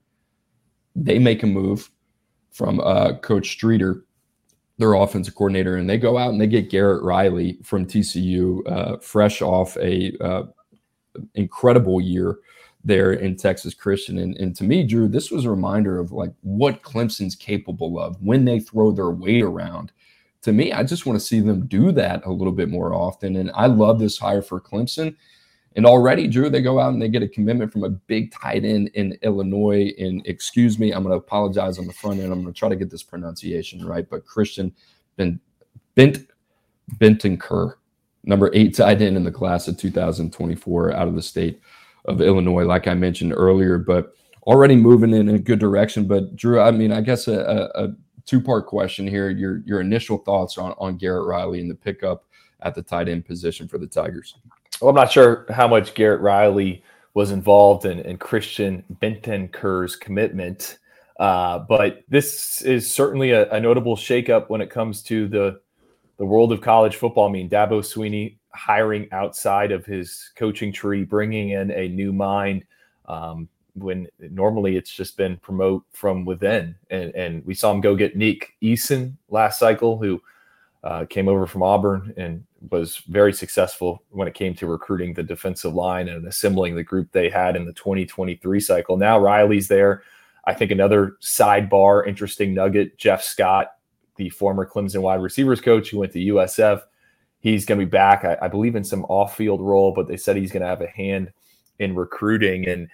they make a move from uh, Coach Streeter, their offensive coordinator, and they go out and they get Garrett Riley from T C U, uh, fresh off a uh, incredible year there in Texas Christian. And, and to me, Drew, this was a reminder of like what Clemson's capable of when they throw their weight around. To me, I just want to see them do that a little bit more often. And I love this hire for Clemson. And already, Drew, they go out and they get a commitment from a big tight end in Illinois. And excuse me, I'm going to apologize on the front end. I'm going to try to get this pronunciation right. But Christian Bent, Bent, Bentoncourt, number eight tight end in the class of two thousand twenty-four out of the state of Illinois, like I mentioned earlier, but already moving in a good direction. But Drew, I mean, I guess a, a, a two-part question here. Your your initial thoughts on, on Garrett Riley and the pickup at the tight end position for the Tigers. Well, I'm not sure how much Garrett Riley was involved in, in Christian Bentoncourt's commitment, uh, but this is certainly a, a notable shakeup when it comes to the the world of college football. I mean, Dabo Swinney hiring outside of his coaching tree, bringing in a new mind, um, when normally it's just been promote from within. And, and we saw him go get Nick Eason last cycle, who uh, came over from Auburn and was very successful when it came to recruiting the defensive line and assembling the group they had in the twenty twenty-three cycle. Now Riley's there. I think another sidebar, interesting nugget, Jeff Scott, the former Clemson wide receivers coach who went to U S F, he's going to be back, I, I believe, in some off-field role, but they said he's going to have a hand in recruiting. And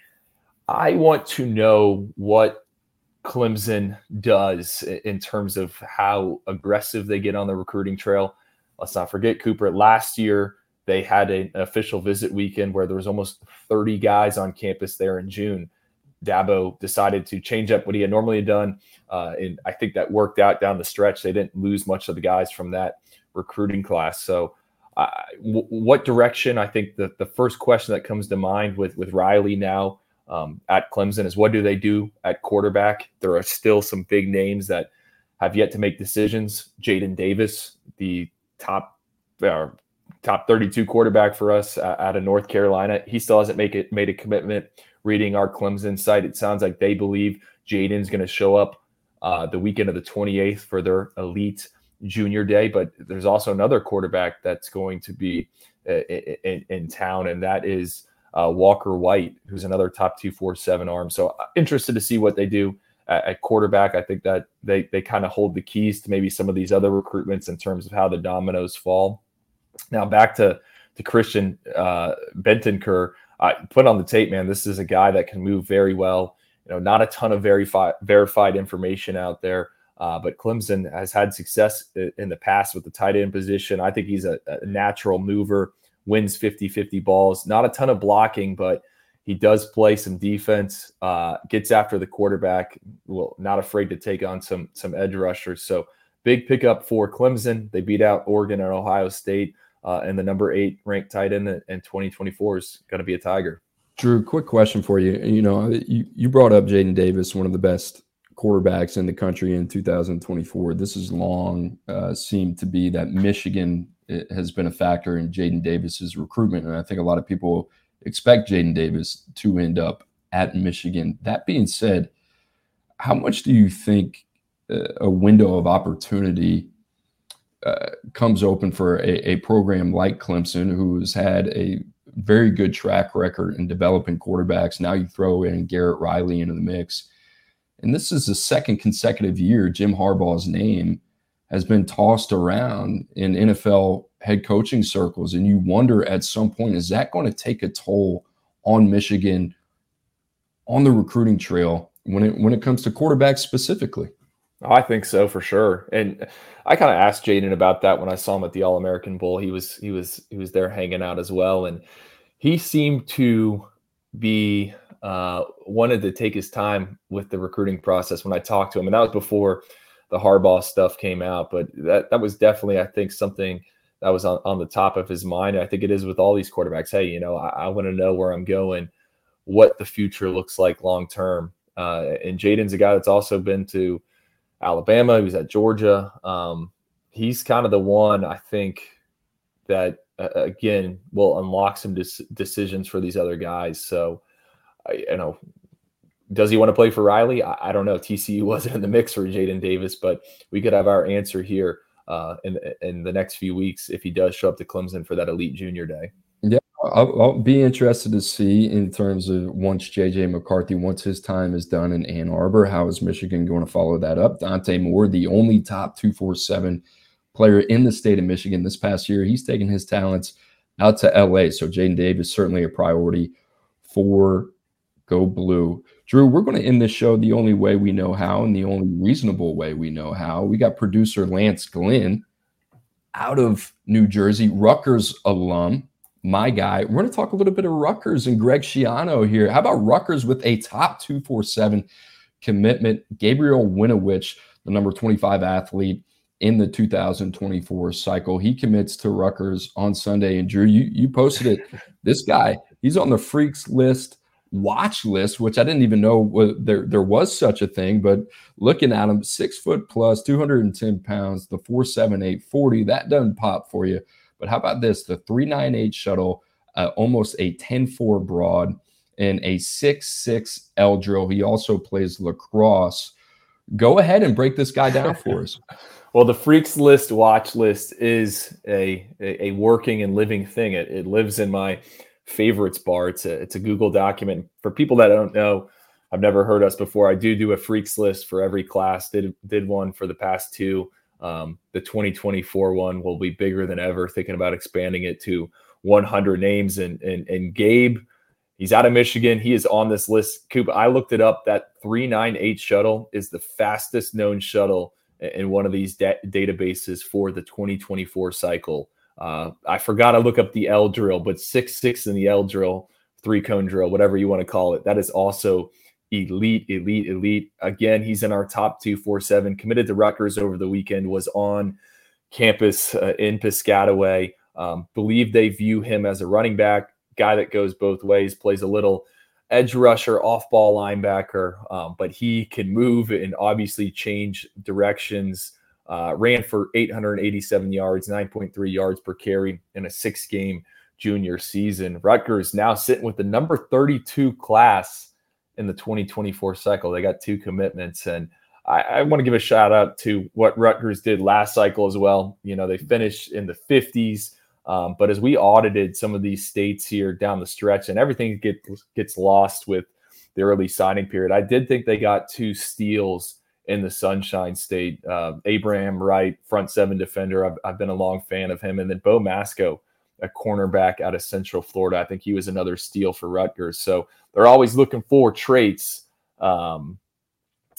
I want to know what Clemson does in terms of how aggressive they get on the recruiting trail. Let's not forget, Cooper, last year they had an official visit weekend where there was almost thirty guys on campus there in June. Dabo decided to change up what he had normally done, uh, and I think that worked out down the stretch. They didn't lose much of the guys from that recruiting class. So uh, w- what direction? I think the, the first question that comes to mind with, with Riley now um, at Clemson is what do they do at quarterback? There are still some big names that have yet to make decisions. Jaden Davis, the top uh, top thirty-two quarterback for us uh, out of North Carolina, he still hasn't make it, made a commitment. Reading our Clemson site, it sounds like they believe Jaden's going to show up uh, the weekend of the twenty-eighth for their elite junior day. But there's also another quarterback that's going to be uh, in, in town, and that is uh, Walker White, who's another top two forty-seven arm. So uh, interested to see what they do at, at quarterback. I think that they they kind of hold the keys to maybe some of these other recruitments in terms of how the dominoes fall. Now back to, to Christian uh, Bentoncourt. I put on the tape, man, this is a guy that can move very well. You know, not a ton of verified verified information out there. Uh, but Clemson has had success in the past with the tight end position. I think he's a, a natural mover, wins fifty-fifty balls, not a ton of blocking, but he does play some defense, uh, gets after the quarterback, well, not afraid to take on some, some edge rushers. So big pickup for Clemson. They beat out Oregon and Ohio State, uh, and the number eight ranked tight end in twenty twenty-four is going to be a Tiger. Drew, quick question for you. You know, you, you brought up Jaden Davis, one of the best quarterbacks in the country in two thousand twenty-four. This has long uh, seemed to be that Michigan has been a factor in Jaden Davis's recruitment. And I think a lot of people expect Jaden Davis to end up at Michigan. That being said, how much do you think uh, a window of opportunity uh, comes open for a, a program like Clemson, who has had a very good track record in developing quarterbacks? Now you throw in Garrett Riley into the mix. And this is the second consecutive year Jim Harbaugh's name has been tossed around in N F L head coaching circles. And you wonder at some point, is that going to take a toll on Michigan on the recruiting trail when it when it comes to quarterbacks specifically? Oh, I think so, for sure. And I kind of asked Jaden about that when I saw him at the All-American Bowl. He was he was he was there hanging out as well, and he seemed to be uh, wanted to take his time with the recruiting process when I talked to him, and that was before the Harbaugh stuff came out. But that that was definitely, I think, something that was on, on the top of his mind. And I think it is with all these quarterbacks. Hey, you know, I, I want to know where I'm going, what the future looks like long term. Uh, and Jaden's a guy that's also been to Alabama. He was at Georgia. Um, he's kind of the one, I think, that, uh, again, will unlock some dis- decisions for these other guys. So, I, you know, does he want to play for Riley? I, I don't know. T C U wasn't in the mix for Jaden Davis, but we could have our answer here uh, in, in the next few weeks if he does show up to Clemson for that Elite Junior Day. Yeah, I'll, I'll be interested to see in terms of once J J McCarthy, once his time is done in Ann Arbor, how is Michigan going to follow that up? Dante Moore, the only top two forty-seven player in the state of Michigan this past year, he's taken his talents out to L A. So Jaden Davis certainly a priority for Go Blue. Drew, we're going to end this show the only way we know how, and the only reasonable way we know how. We got producer Lance Glenn out of New Jersey, Rutgers alum. My guy. We're going to talk a little bit of Rutgers and Greg Schiano here. How about Rutgers with a top two forty-seven commitment? Gabriel Winovich, the number twenty-five athlete in the two thousand twenty-four cycle. He commits to Rutgers on Sunday. And Drew, you, you posted it. This guy, he's on the Freaks list, watch list, which I didn't even know was, there, there was such a thing. But looking at him, six foot plus, two hundred ten pounds, the four seven eight forty, that doesn't pop for you. But how about this? The three nine eight shuttle, uh, almost a ten four broad, and a six six L drill. He also plays lacrosse. Go ahead and break this guy down for us. Well, the Freaks List watch list is a, a, a working and living thing. It, it lives in my favorites bar. It's a, it's a Google document. For people that don't know, I've never heard us before, I do do a Freaks List for every class. Did, did one for the past two. Um, the twenty twenty-four one will be bigger than ever, thinking about expanding it to one hundred names. And, and, and Gabe, he's out of Michigan. He is on this list. Coop, I looked it up. That three nine eight shuttle is the fastest known shuttle in one of these da- databases for the twenty twenty-four cycle. Uh, I forgot to look up the L drill, but six six in the L drill, three cone drill, whatever you want to call it. That is also elite, elite, elite. Again, he's in our top two forty-seven, committed to Rutgers over the weekend, was on campus uh, in Piscataway. Um, believe they view him as a running back, guy that goes both ways, plays a little edge rusher, off-ball linebacker, um, but he can move and obviously change directions. Uh, ran for eight hundred eighty-seven yards, nine point three yards per carry in a six-game junior season. Rutgers now sitting with the number thirty-two class in the twenty twenty-four cycle. They got two commitments, and I, I want to give a shout out to what Rutgers did last cycle as well. You know, they finished in the fifties, um, but as we audited some of these states here down the stretch, and everything gets gets lost with the early signing period, I did think they got two steals in the Sunshine State. Uh, Abraham Wright, front seven defender. I've, I've been a long fan of him, and then Bo Masco, a cornerback out of Central Florida. I think he was another steal for Rutgers. So they're always looking for traits. Um,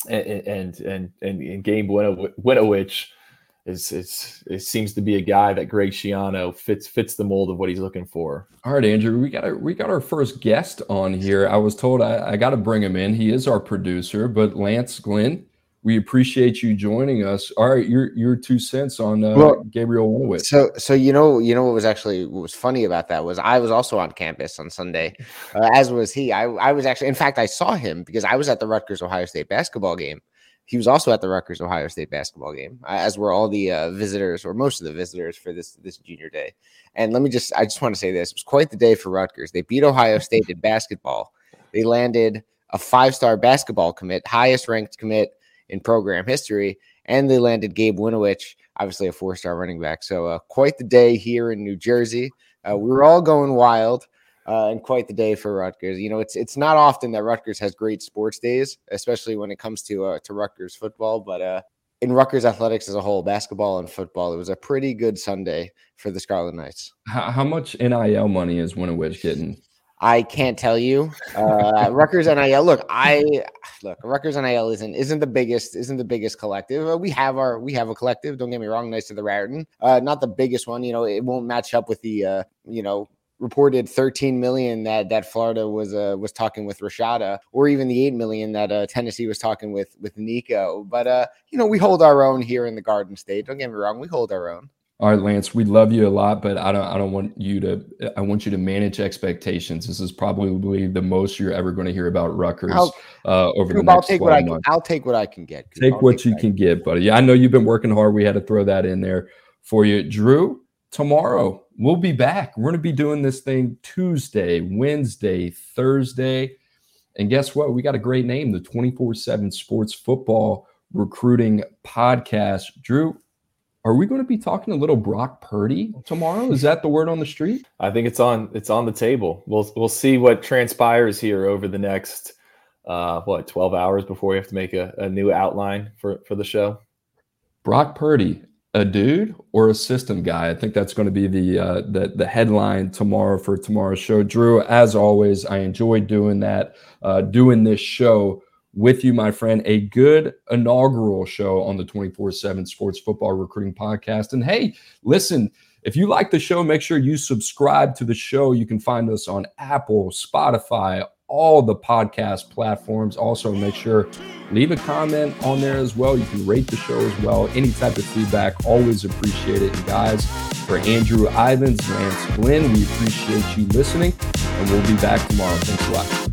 and and and, and Gabe Winovich is is it seems to be a guy that Greg Schiano fits fits the mold of what he's looking for. All right, Andrew, we got our, we got our first guest on here. I was told I, I got to bring him in. He is our producer, but Lance Glenn, we appreciate you joining us. All right, your your two cents on uh, well, Gabriel Winovich. So, so you know, you know what was actually what was funny about that was I was also on campus on Sunday, uh, as was he. I I was actually, in fact, I saw him because I was at the Rutgers Ohio State basketball game. He was also at the Rutgers Ohio State basketball game, as were all the uh, visitors, or most of the visitors for this this junior day. And let me just, I just want to say this: it was quite the day for Rutgers. They beat Ohio State in basketball. They landed a five-star basketball commit, highest ranked commit in program history, and they landed Gabe Winovich, obviously a four-star running back. So uh, quite the day here in New Jersey. Uh, we were all going wild. Uh, and quite the day for Rutgers. You know, it's it's not often that Rutgers has great sports days, especially when it comes to uh, to Rutgers football. But uh, in Rutgers athletics as a whole, basketball and football, it was a pretty good Sunday for the Scarlet Knights. How, how much N I L money is Winovich getting? I can't tell you. Uh, Rutgers N I L. Look, I look. Rutgers N I L isn't isn't the biggest isn't the biggest collective. Uh, we have our we have a collective. Don't get me wrong. Nice to the Raritan. Uh, not the biggest one. You know, it won't match up with the uh, you know. reported thirteen million that that Florida was uh, was talking with Rashada, or even the eight million that uh, Tennessee was talking with with Nico. But uh, you know, we hold our own here in the Garden State. Don't get me wrong, we hold our own. All right, Lance, we love you a lot, but I don't I don't want you to I want you to manage expectations. This is probably the most you're ever going to hear about Rutgers uh, over Coop, the next I'll take what I can, months. I'll take what I can get. Coop. Take I'll what take you what can can get, buddy. Yeah, I know you've been working hard. We had to throw that in there for you. Drew, tomorrow we'll be back. We're going to be doing this thing Tuesday, Wednesday, Thursday. And guess what? We got a great name, the twenty-four seven Sports Football Recruiting Podcast. Drew, are we going to be talking a little Brock Purdy tomorrow? Is that the word on the street? I think it's on it's on the table. We'll we'll see what transpires here over the next uh, what twelve hours before we have to make a, a new outline for, for the show. Brock Purdy, a dude or a system guy? I think that's going to be the uh, the the headline tomorrow for tomorrow's show. Drew, as always, I enjoyed doing that, uh, doing this show with you, my friend. A good inaugural show on the twenty-four seven Sports Football Recruiting Podcast. And hey, listen, if you like the show, make sure you subscribe to the show. You can find us on Apple, Spotify, all the podcast platforms. Also, make sure leave a comment on there as well. You can rate the show as well. Any type of feedback, always appreciate it. And guys, for Andrew Ivins, Lance Glenn, we appreciate you listening, and we'll be back tomorrow. Thanks a lot.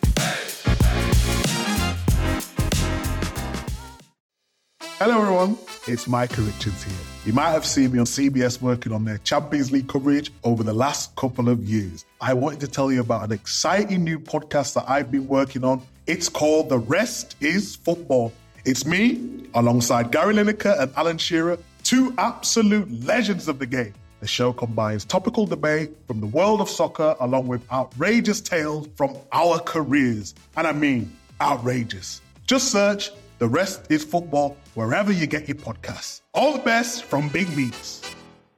Hello everyone, it's Micah Richards here. You might have seen me on C B S working on their Champions League coverage over the last couple of years. I wanted to tell you about an exciting new podcast that I've been working on. It's called The Rest is Football. It's me, alongside Gary Lineker and Alan Shearer, two absolute legends of the game. The show combines topical debate from the world of soccer along with outrageous tales from our careers. And I mean outrageous. Just search The Rest is Football wherever you get your podcasts. All the best from Big Meats.